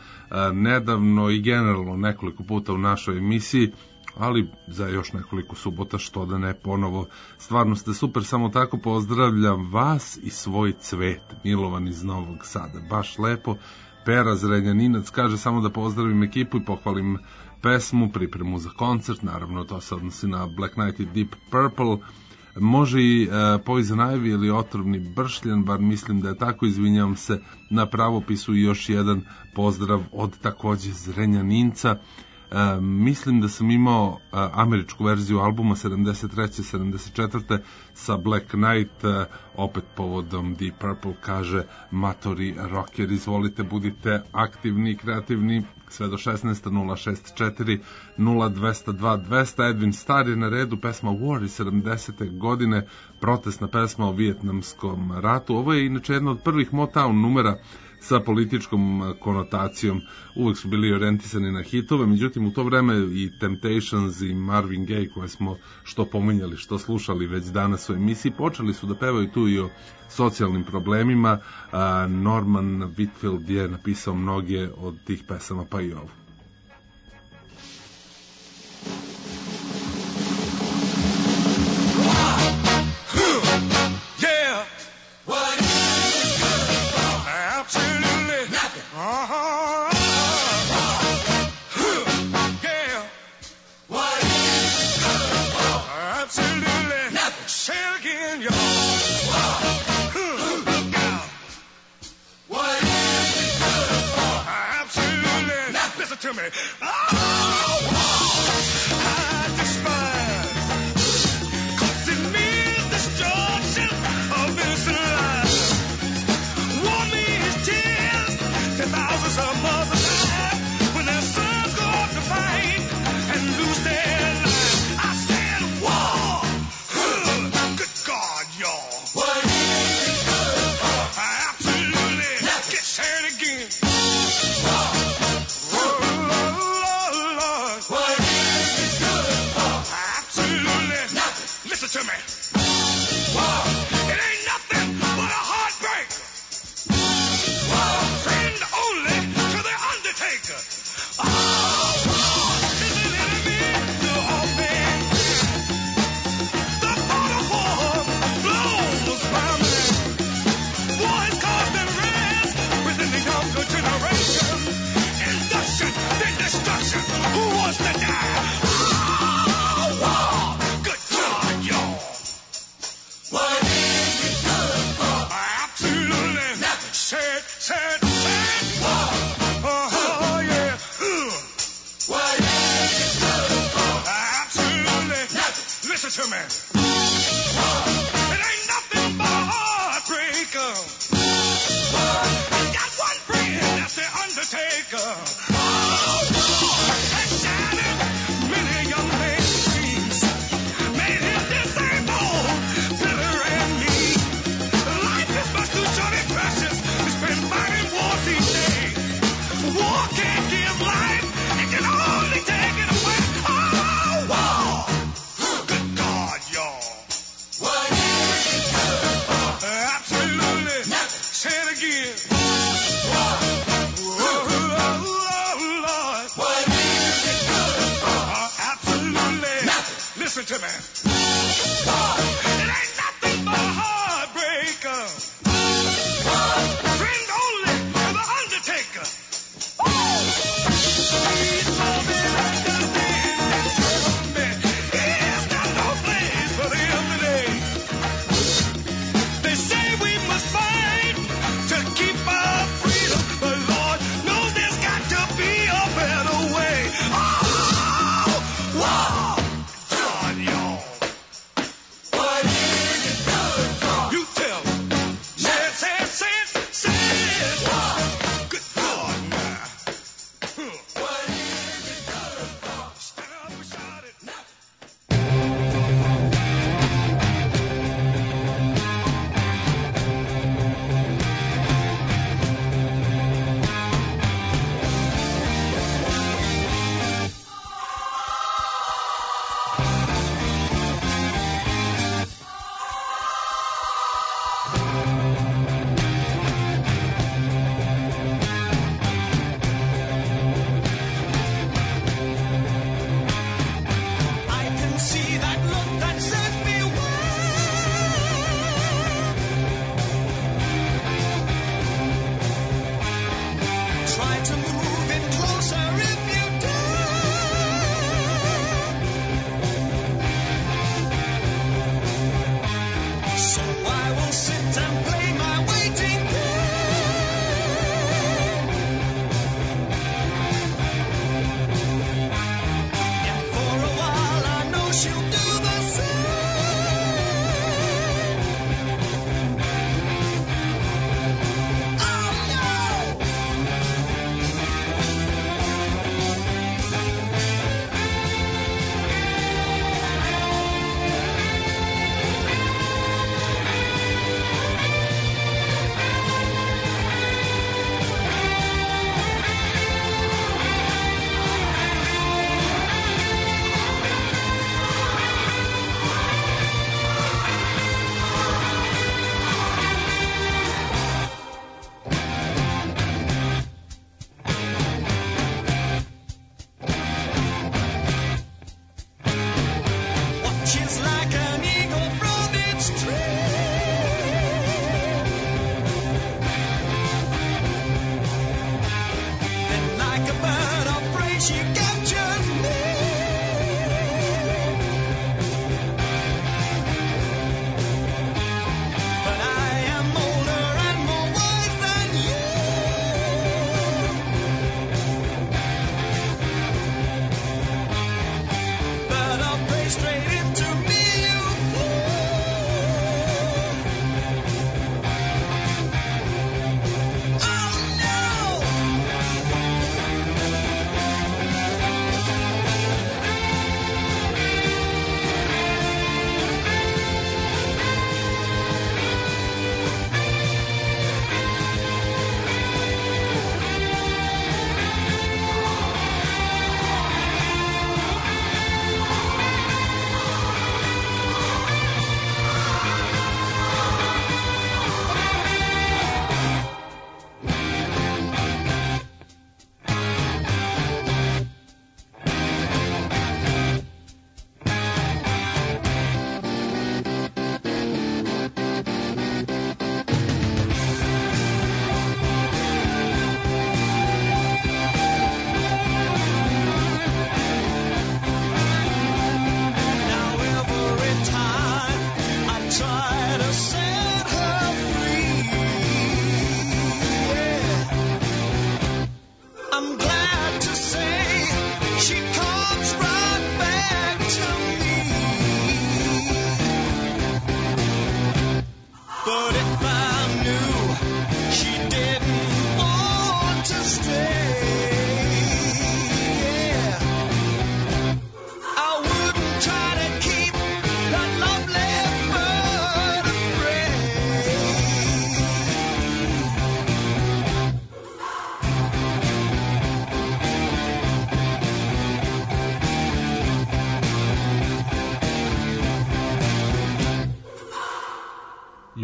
nedavno i generalno nekoliko puta u našoj emisiji, ali za još nekoliko subota, što da ne ponovo. Stvarno ste super, samo tako. Pozdravljam vas i svoj cvet. Milovan iz Novog Sada, baš lepo. Pera Zrenjaninac kaže samo da pozdravim ekipu i pohvalim pesmu, pripremu za koncert, naravno to se odnosi na Black Knight i Deep Purple. može i Poison Ivy ili Otrovni bršljan, bar mislim da je tako, izvinjavam se na pravopisu. I još jedan pozdrav od takođe Zrenjaninca. Mislim da sam imao američku verziju albuma 73. 74. sa Black Knight, opet povodom Deep Purple, kaže matori rocker. Izvolite, budite aktivni i kreativni sve do 16. 064 0202 200. Edwin Starr je na redu, pesma War iz 70. godine, protestna pesma o Vijetnamskom ratu. Ovo je inače jedna od prvih Motown numera sa političkom konotacijom. Uvek su bili orijentisani na hitove, međutim u to vreme i Temptations i Marvin Gaye, koje smo što pominjali, što slušali već danas u emisiji, počeli su da pevaju tu i o socijalnim problemima. Norman Whitfield je napisao mnoge od tih pesama, pa i ovu. To me. Oh, I despise, 'cause it means destruction of innocent lives. War means tears to thousands of mothers die when their sons go off to fight and lose their lives. I said war. Good God, y'all. What is it good for? Absolutely. Get sad again. To me. Wow. It ain't nothing but a heartbreak. Wow. Friend only to the undertaker. Oh, is an enemy to all things. The thought of war blows my mind. War has caused unrest within the younger generation. Induction, then destruction. Who wants to die? Oh, war. Good God, y'all. What is it good for? Absolutely nothing. Said. Oh, yeah. What is it good for? Absolutely nothing. Listen to me. It ain't nothing but a heartbreaker. I got one friend, that's the undertaker. Oh, and shining many young men's dreams made him disabled. War can't give life, it can only take it away. Oh, war! Good God, y'all. What is it good for? Absolutely nothing. Say it again. War. Oh, Lord. What is it good for? Absolutely nothing. Listen to me. War. It ain't nothing but a heartbreaker. War. Friend only to the undertaker.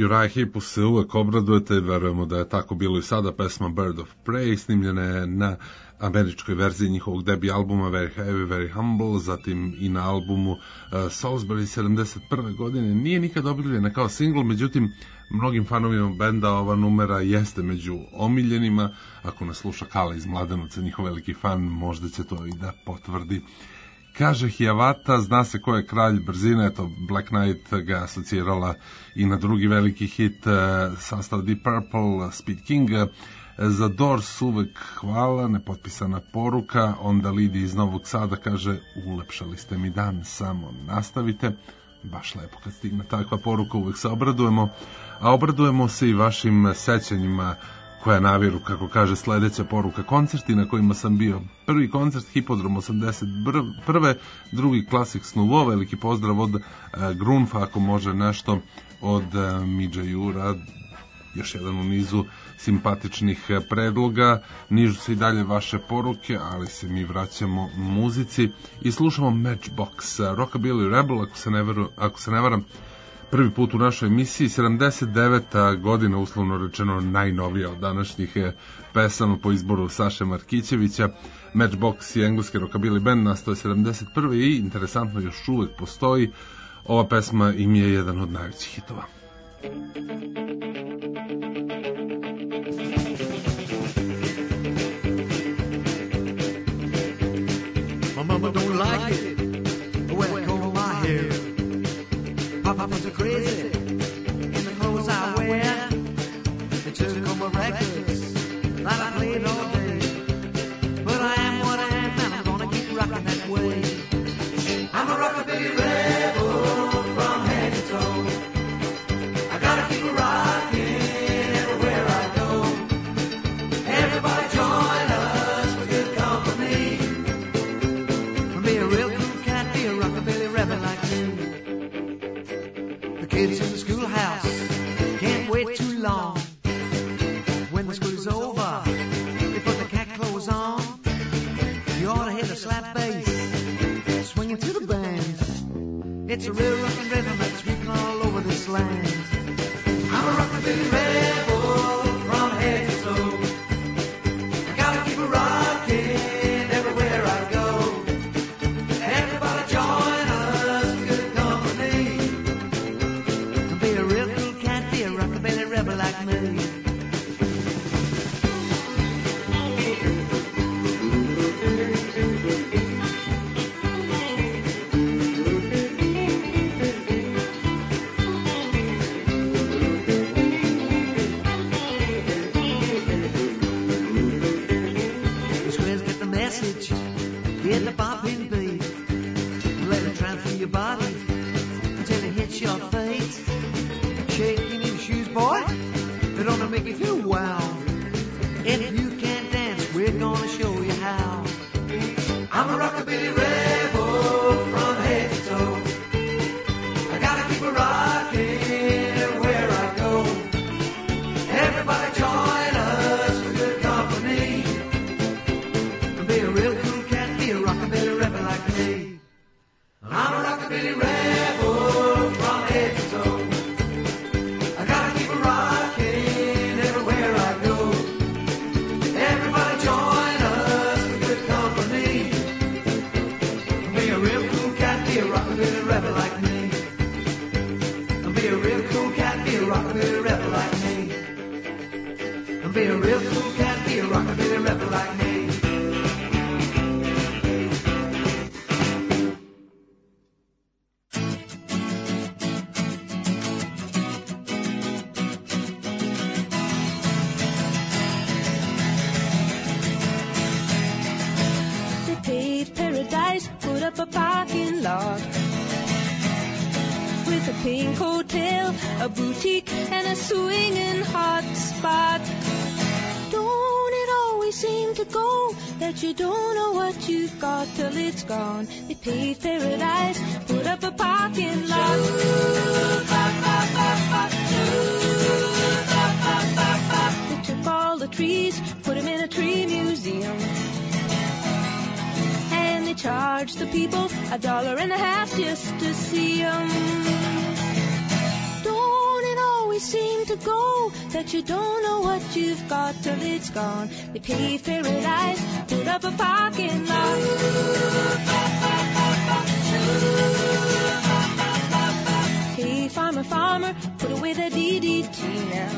Uriah Heepu se uvek obradujete, verujemo da je tako bilo i sada. Pesma Bird of Prey snimljena je na američkoj verziji njihovog debi albuma Very Heavy, Very Humble, zatim i na albumu Salisbury 71. godine. Nije nikad objavljena kao singl, međutim mnogim fanovima benda ova numera jeste među omiljenima. Ako nas sluša Kala iz Mladenovca, njihov veliki fan, možda će to i da potvrdi. Kaže Hiawatha, zna se ko je kralj brzine, eto Black Knight ga asocirala i na drugi veliki hit, sastav Deep Purple, Speed King. Za Doors uvek hvala, nepotpisana poruka. Onda Lidi iz Novog Sada kaže, ulepšali ste mi dan, samo nastavite. Baš lepo kad stigne takva poruka, uvek se obradujemo. A obradujemo se i vašim sećanjima koja naviru, kako kaže sledeća poruka, koncerti na kojima sam bio. Prvi koncert Hipodrom 81. Drugi Classics Nouveau, veliki pozdrav od Grunfa, ako može nešto od Midža Jura, još jedan u nizu simpatičnih predloga. Nižu se i dalje vaše poruke, ali se mi vraćamo muzici i slušamo Matchbox, Rockabilly Rebel, ako se ne varam, prvi put u našoj emisiji, 79. godina, uslovno rečeno najnovija od današnjih pesama po izboru Saše Markićevića. Matchbox je engleski rockabilly band, nastao je 71. i interesantno još uvek postoji. Ova pesma im je jedan od najvećih hitova. My mama don't like it when I comb my hair. Papa's are crazy in the clothes I wear. They took all my records that I played all day. But I am what I am and I'm gonna keep rocking that way. I'm a rockabilly rebel from head to toe. I gotta keep rocking everywhere I go. Everybody join us for good company. Be a real cool cat, be a rockabilly rebel like me. The kids in the schoolhouse can't wait too long. When the school is over, they put the cat clothes on. You ought to hear the slap bass swinging through the band. It's a real rockin' rhythm that's sweeping all over this land. I'm a rockabilly rebel from head to toe. I gotta keep a rockin' everywhere I go. Everybody join us for good company. Be a real cool cat, be a rockabilly rebel like me. The squares get the message, get the bopping beat. Let it transfer your body until it hits your face. Shaking your shoes, boy, it ought to make you feel wow. If you can't dance, we're gonna show you how. I'm a rockabilly rebel from head to toe. I gotta keep a rockin' everywhere I go. Everybody join us for good company. Be a real cool cat, be a rockabilly rebel like me. I'm a rockabilly rebel from head to toe. I gotta keep a rockin' everywhere I go. Everybody join us for good company. Be a real cool cat, be a rockabilly rebel like me. Be a real cool cat, be a rockabilly rebel like me. Be a real cool cat, be a rockabilly rebel like me. They paved paradise, put up a parking lot with a pink hotel, a boutique, and a swinging hot spot. Don't it always seem to go that you don't know what you've got till it's gone? They paved paradise, put up a parking lot. They took all the trees, put them in a tree museum. And they charged the people $1.50 just to see them. Don't it always always seem to go, that you don't know what you've got till it's gone. They paved paradise, put up a parking lot. Hey, farmer, farmer, put away the DDT now.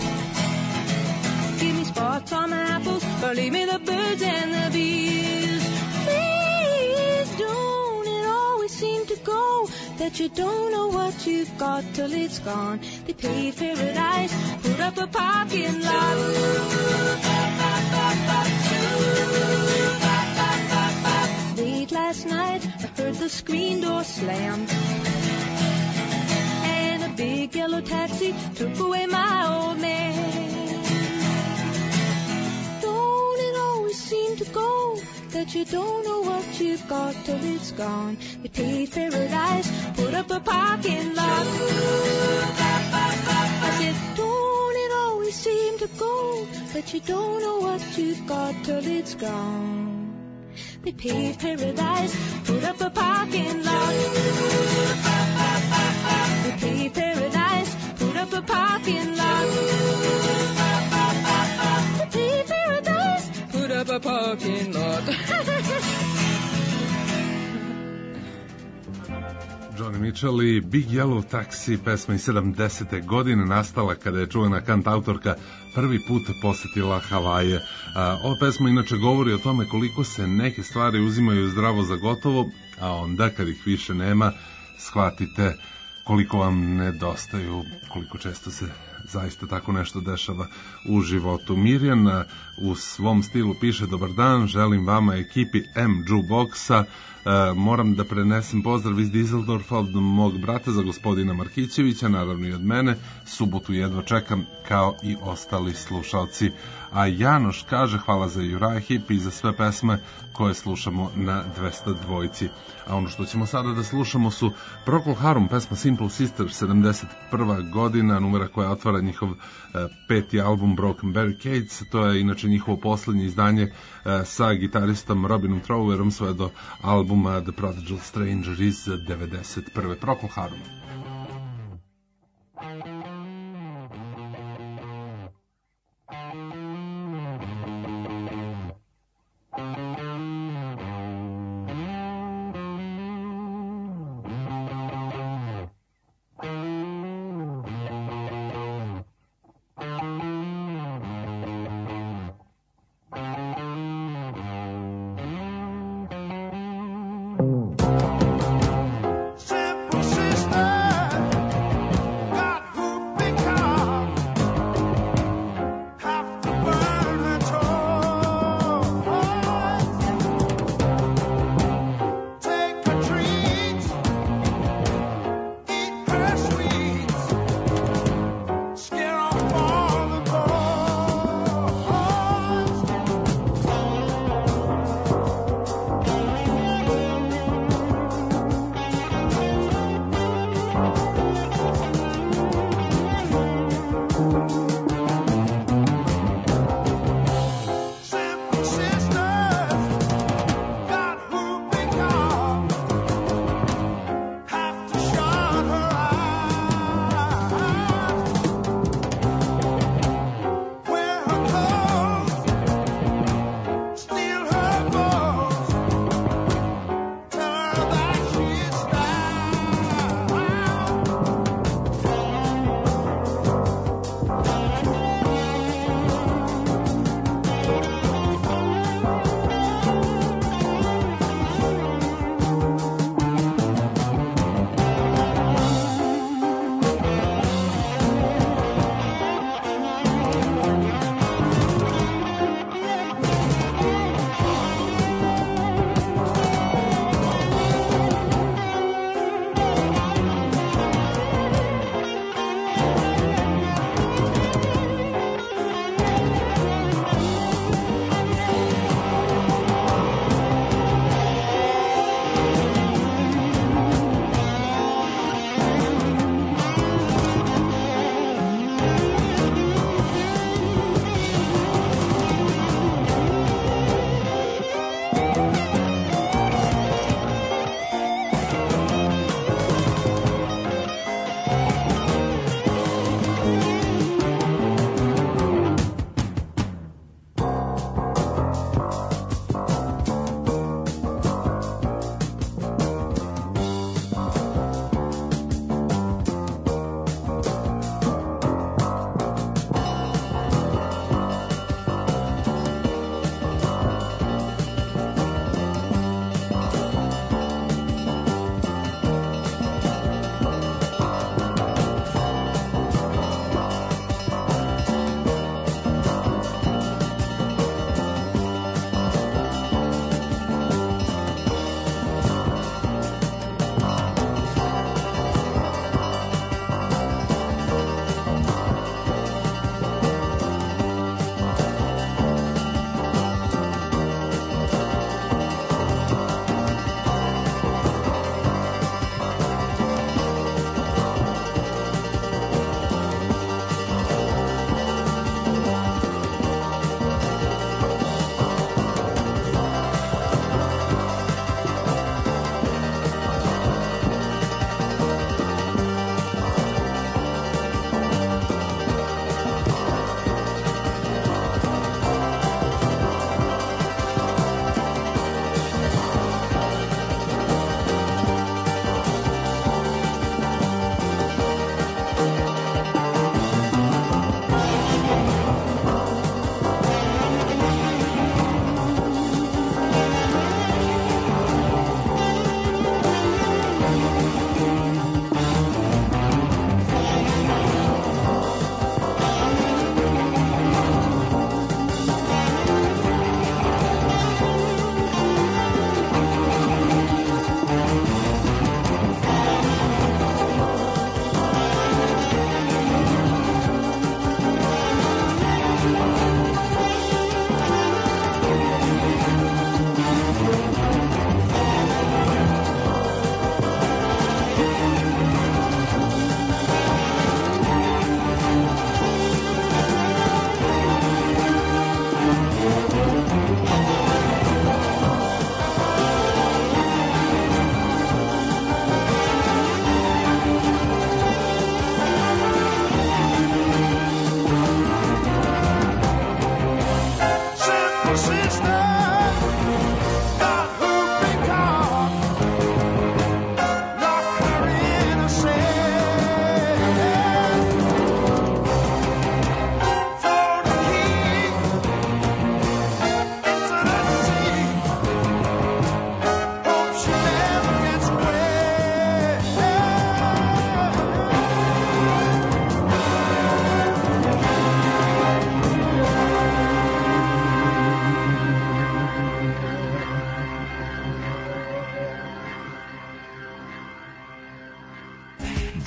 Give me spots on the apples, or leave me the birds and the bees. Please don't it always seem to go, that you don't know what you've got till it's gone. They paved paradise, put up a parking lot. Late last night, I heard the screen door slam, and a big yellow taxi took away my old man. Don't it always seem to go, that you don't know what you've got till it's gone. They paved paradise, put up a parking lot. I said, don't it always seem to go, that you don't know what you've got till it's gone. They paved paradise, put up a parking lot. They paved paradise, put up a parking lot. They paved paradise, put up a parking lot. Johnny Mitchell i Big Yellow Taxi, pesma iz 70. godine, nastala kada je čuvena kantautorka prvi put posetila Havaje. Ova pesma inače govori o tome koliko se neke stvari uzimaju zdravo za gotovo, a onda kad ih više nema, shvatite koliko vam nedostaju, koliko često se zaista tako nešto dešava u životu. Mirjan u svom stilu piše: dobar dan, želim vama ekipi M Jukeboxa, moram da prenesem pozdrav iz Dizeldorfa od mog brata za gospodina Markićevića, naravno i od mene, subotu jedva čekam kao i ostali slušalci. A Janoš kaže: hvala za Juraja Hip i za sve pesme koje slušamo na 202. A ono što ćemo sada da slušamo su Procol Harum, pesma Simple Sister, 71. godina, numera koja otvara njihov peti album Broken Barricades. To je inače njihovo poslednje izdanje sa gitaristom Robinom Trowerom sve do albuma The Prodigal Stranger iz 91. Procol Harum. Simple sister.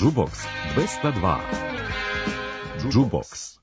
Jukebox 202. Jukebox.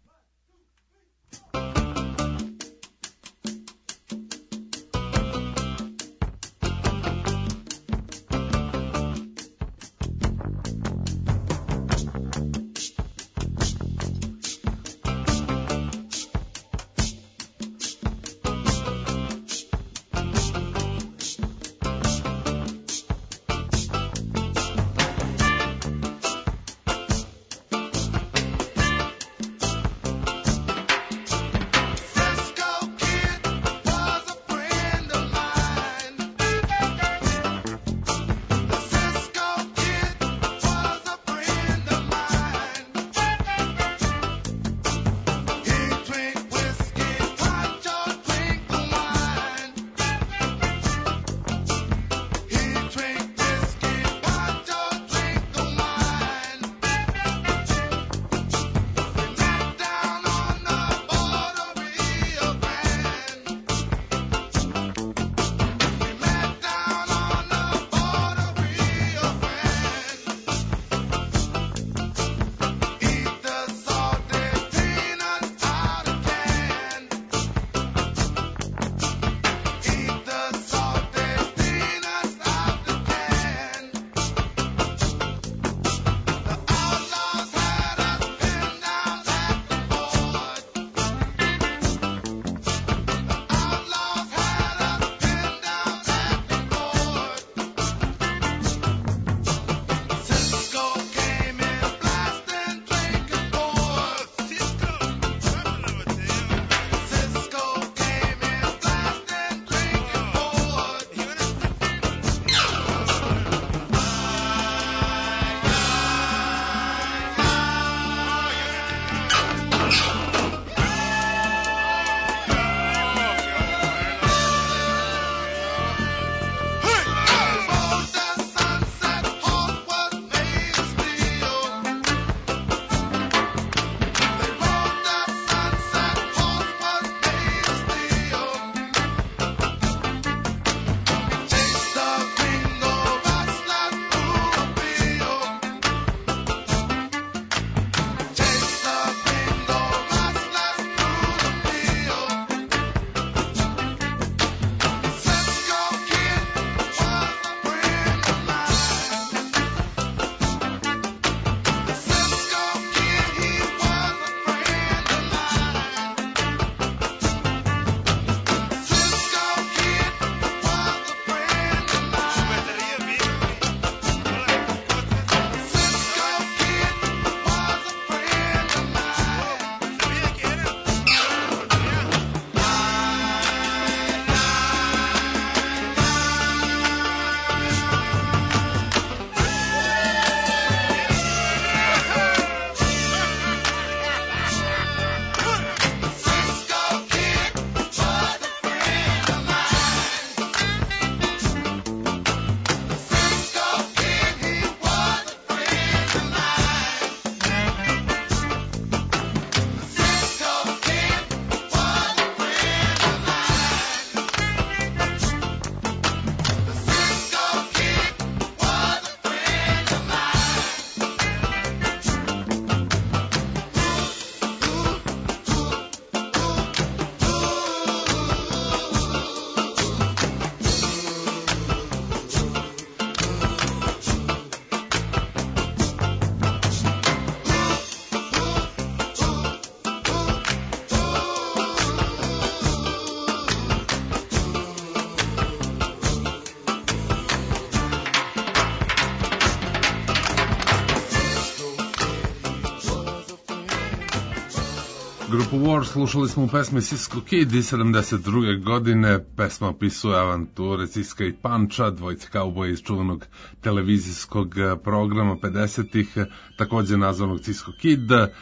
Grupu War slušali smo u pesmi Cisco Kid iz 72. godine. Pesma opisuje avanture Ciska i Panča, dvojice kauboja iz čuvenog televizijskog programa 50-ih, takođe nazvanog Cisco Kid.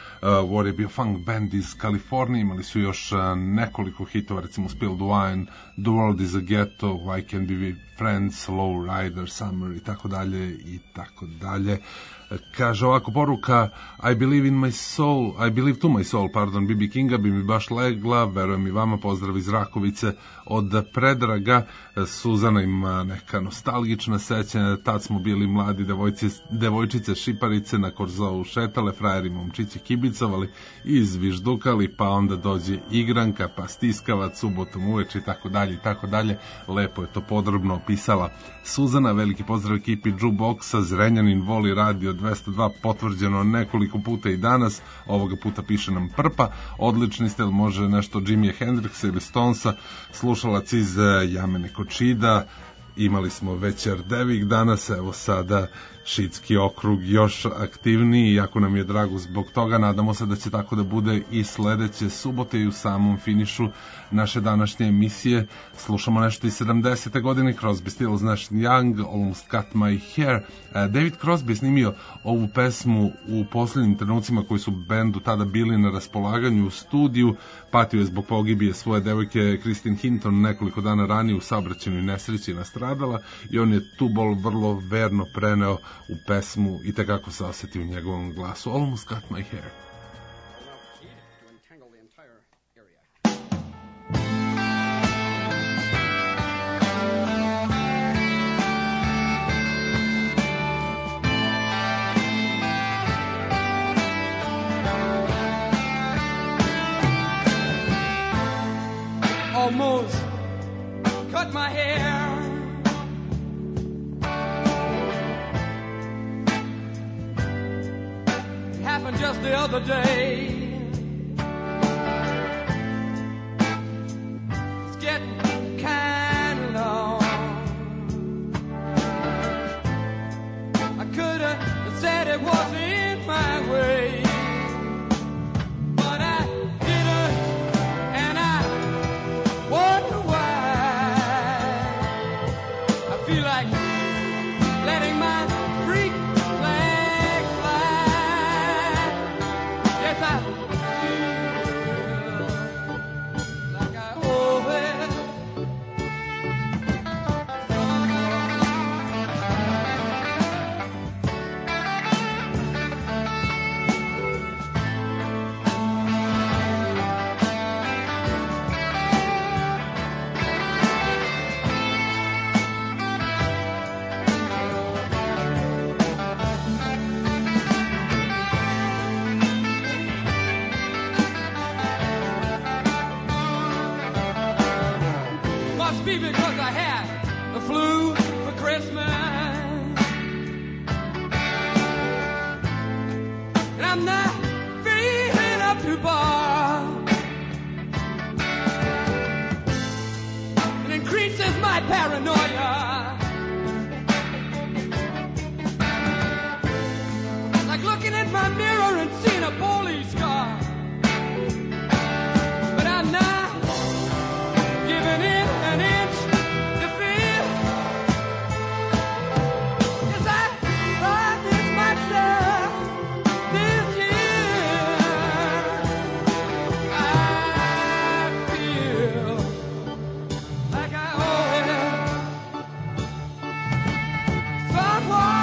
War je bio funk band iz Kalifornije, imali su još nekoliko hitova, recimo Spilled Wine, The World is a Ghetto, Why Can't We Be Friends, Low Rider, Summer i tako dalje i tako dalje. Kaže ovako poruka, I believe to my soul, B.B. Kinga bi mi baš legla, verujem i vama, pozdrav iz Rakovice od Predraga. Suzana ima neka nostalgična sećanja, tad smo bili mladi devojčice šiparice, na korzou šetale, frajeri momčići kibicovali i izviždukali, pa onda dođe igranka, pa stiskavac subotom uveče i tako dalje. Lepo je to podrobno opisala Suzana. Veliki pozdrav ekipi Jukeboxa, Zrenjanin voli radio 202, potvrđeno nekoliko puta i danas, ovoga puta piše nam Prpa. Odlični ste, može nešto Jimmyja Hendrixa ili Stonesa, slušalac iz Jamene Kočida, imali smo večer Devik danas, evo sada Šidski okrug još aktivniji, jako nam je drago zbog toga, nadamo se da će tako da bude i sledeće subote i u samom finišu naše današnje emisije. Slušamo nešto iz 70. godine, Crosby, Stills, Nash Young, Almost Cut My Hair. David Crosby je snimio ovu pesmu u posljednjim trenucima koji su bendu tada bili na raspolaganju u studiju. Patio je zbog pogibije svoje devojke Christine Hinton nekoliko dana ranije u saobraćajnoj nesreći nastradala i on je tu bol vrlo verno preneo u pesmu i tekako se osjeti u njegovom glasu. Almost Cut My Hair. Almost cut my hair. It happened just the other day. It's getting kind of long. I could have said it wasn't in my way. Because I had the flu for Christmas, and I'm not feeling up to bar. It increases my paranoia, like looking at my mirror and seeing a police car. But I'm not giving in an inch to feel. Yes, I promised myself this year. I feel like I owe it someone.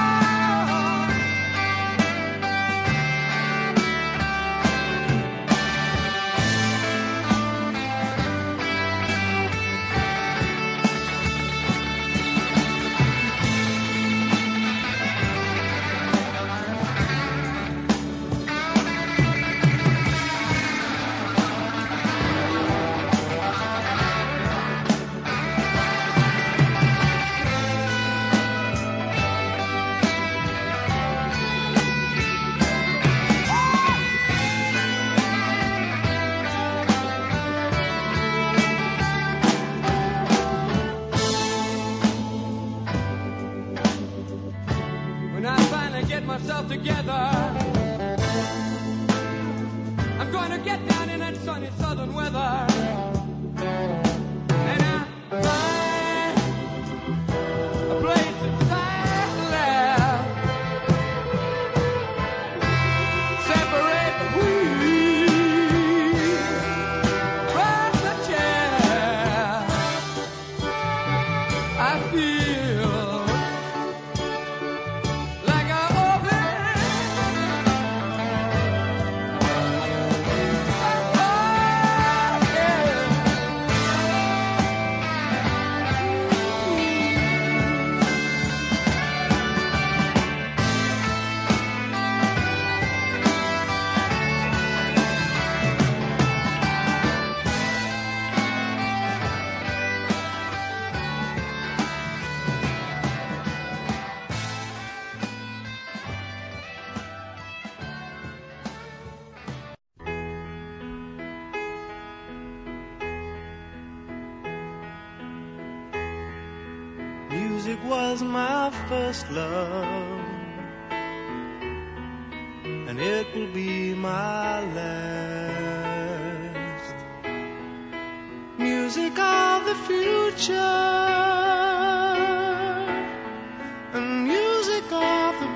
Myself together, I'm going to get down in that sunny southern weather, and I find a place inside left, separate the wheat from the chair. I feel like I Music was my first love, and it will be my last. Music of the future, and music of the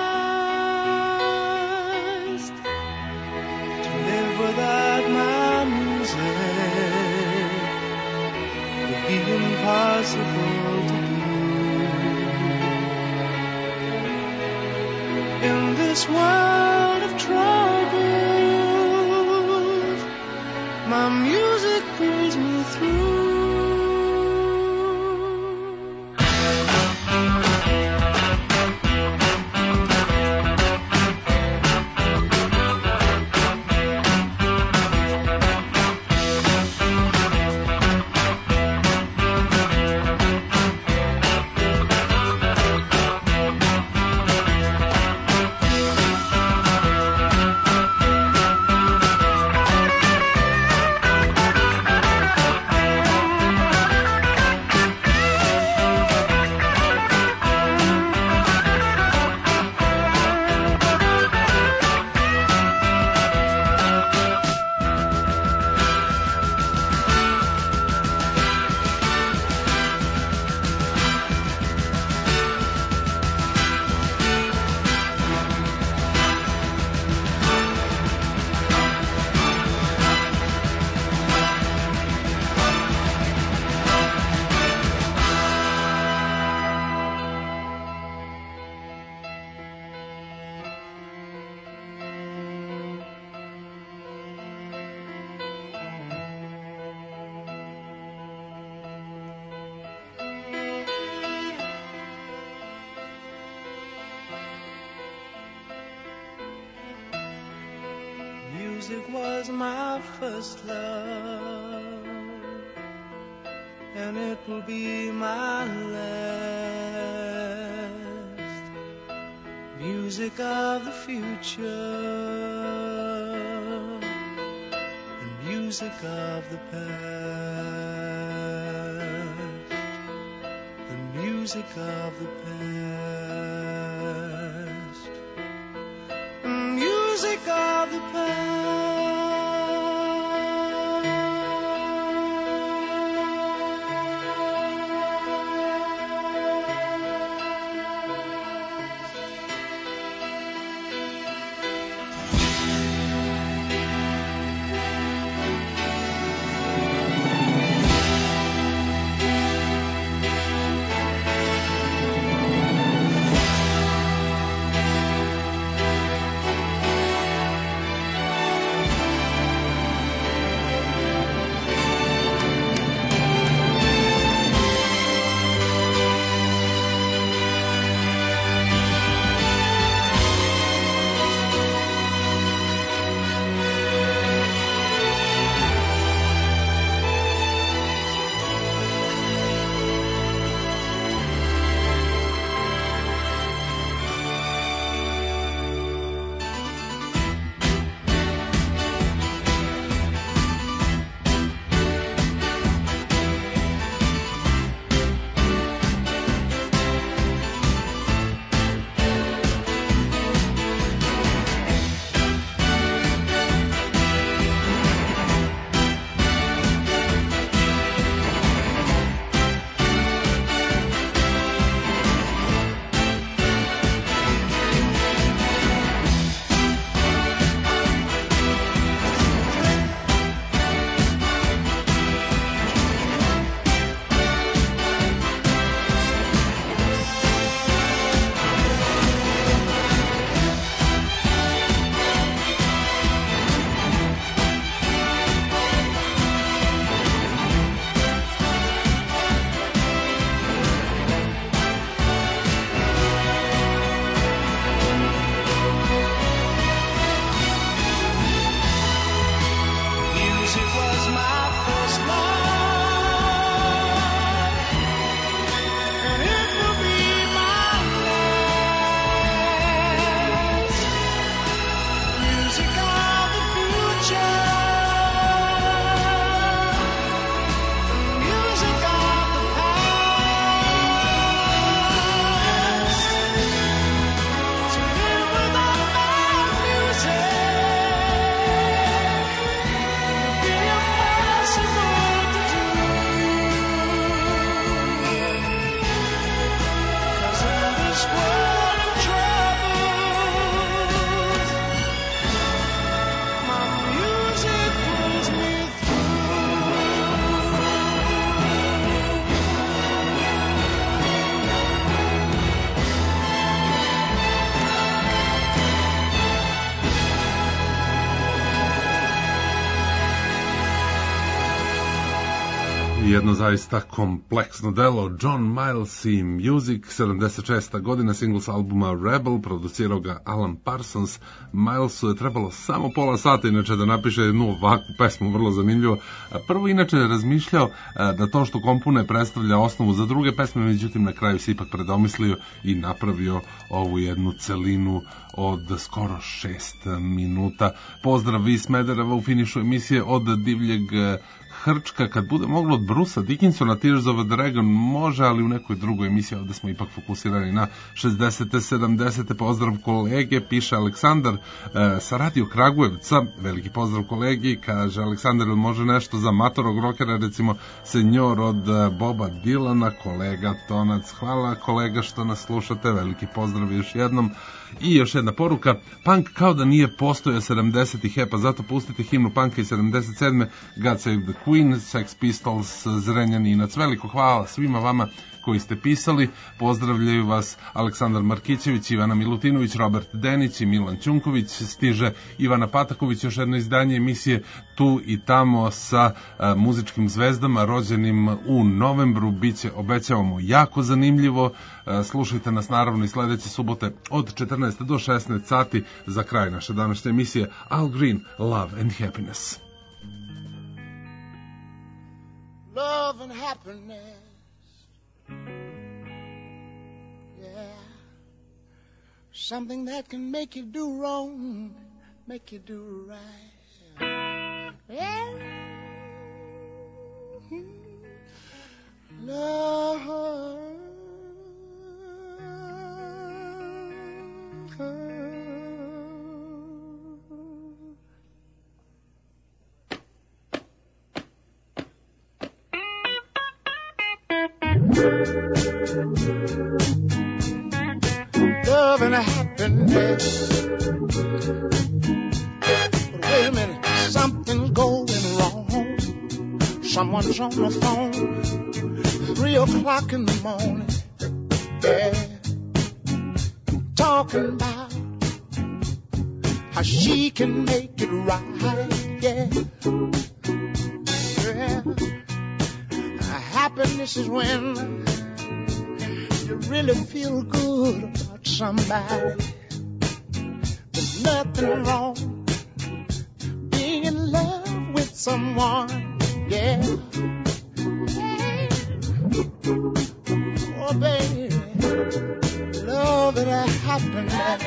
past. To live without my music would be impossible to do. In this world of troubles, my music pulls me through. Music was my first love, and it will be my last. Music of the future, and music of the past, and music of the past, and music of the past. Jedno zaista kompleksno delo, John Miles i Music, 76. godina, singl s albuma Rebel, producirao ga Alan Parsons. Milesu je trebalo samo pola sata inače da napiše jednu ovakvu pesmu, vrlo zanimljivo. Prvo inače je razmišljao da to što kompone predstavlja osnovu za druge pesme, međutim na kraju se ipak predomislio i napravio ovu jednu celinu od skoro 6 minuta. Pozdrav iz Smedereva u finišu emisije od divljeg Hrčka, kad bude moglo od Brusa Dickinsona, Tears of a Dragon može, ali u nekoj drugoj emisiji, ovde smo ipak fokusirani na 60. 70. Pozdrav kolege, piše Aleksandar sa Radio Kragujevca, veliki pozdrav kolegi, kaže Aleksandar, može nešto za matorog rokera, recimo Senjor od Boba Dilana, kolega Tonac, hvala kolega što nas slušate, veliki pozdrav još jednom. I još jedna poruka, punk kao da nije postojao 70-ih, pa zato pustite himnu punka iz 77. God Save the Queen, Sex Pistols, Zrenjaninac. Veliko hvala svima vama koji ste pisali, pozdravljaju vas Aleksandar Markićević, Ivana Milutinović, Robert Denić i Milan Ćunković, stiže Ivana Pataković, još jedno izdanje emisije Tu i tamo sa muzičkim zvezdama rođenim u novembru, biće, obećavamo, jako zanimljivo. Slušajte nas naravno i sledeće subote od 14 do 16 sati za kraj naše današnje emisije Al Green, Love and Happiness. Love and happiness. Yeah, something that can make you do wrong, make you do right. Yeah, love. Love and happiness. But wait a minute, something's going wrong. Someone's on the phone, 3 o'clock in the morning. Yeah, talking about how she can make it right. Yeah, yeah. Happiness is when you really feel good about somebody. There's nothing wrong being in love with someone. Yeah. Oh, baby, love and happiness.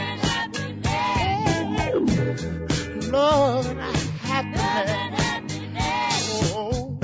Love and happiness. Oh.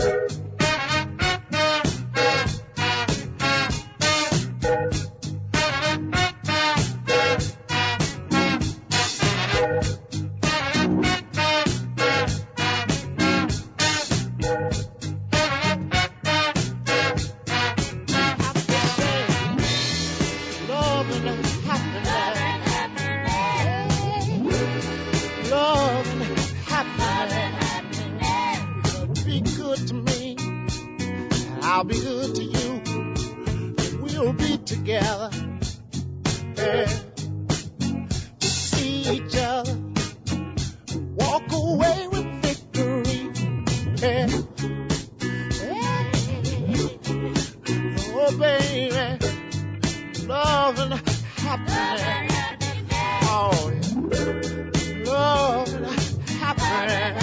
I'll be good to you. We'll be together. Yeah. To see each other. Walk away with victory. Yeah. Yeah. Oh, baby. Love and happiness. Oh, yeah. Love and happiness.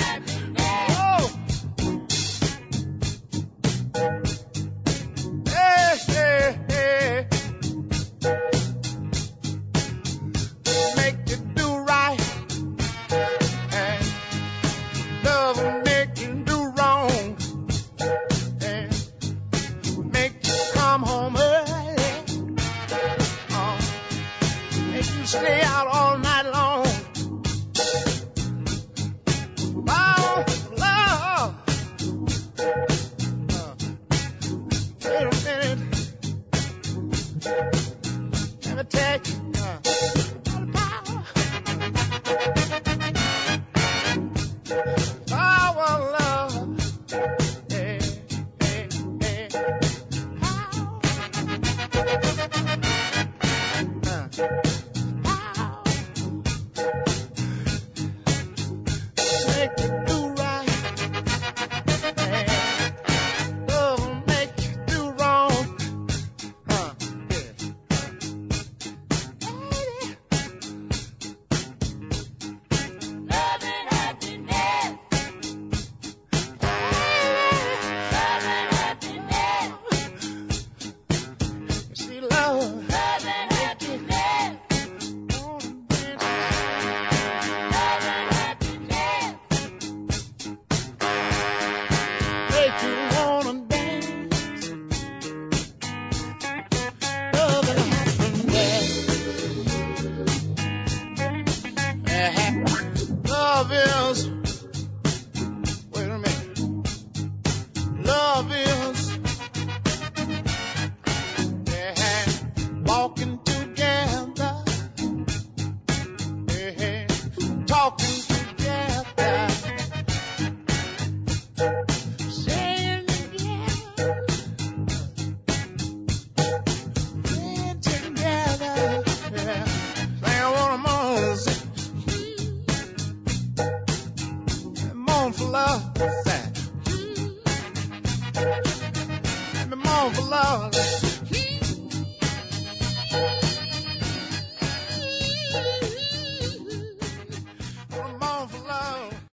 mourn for love, sad. Let me mourn for love.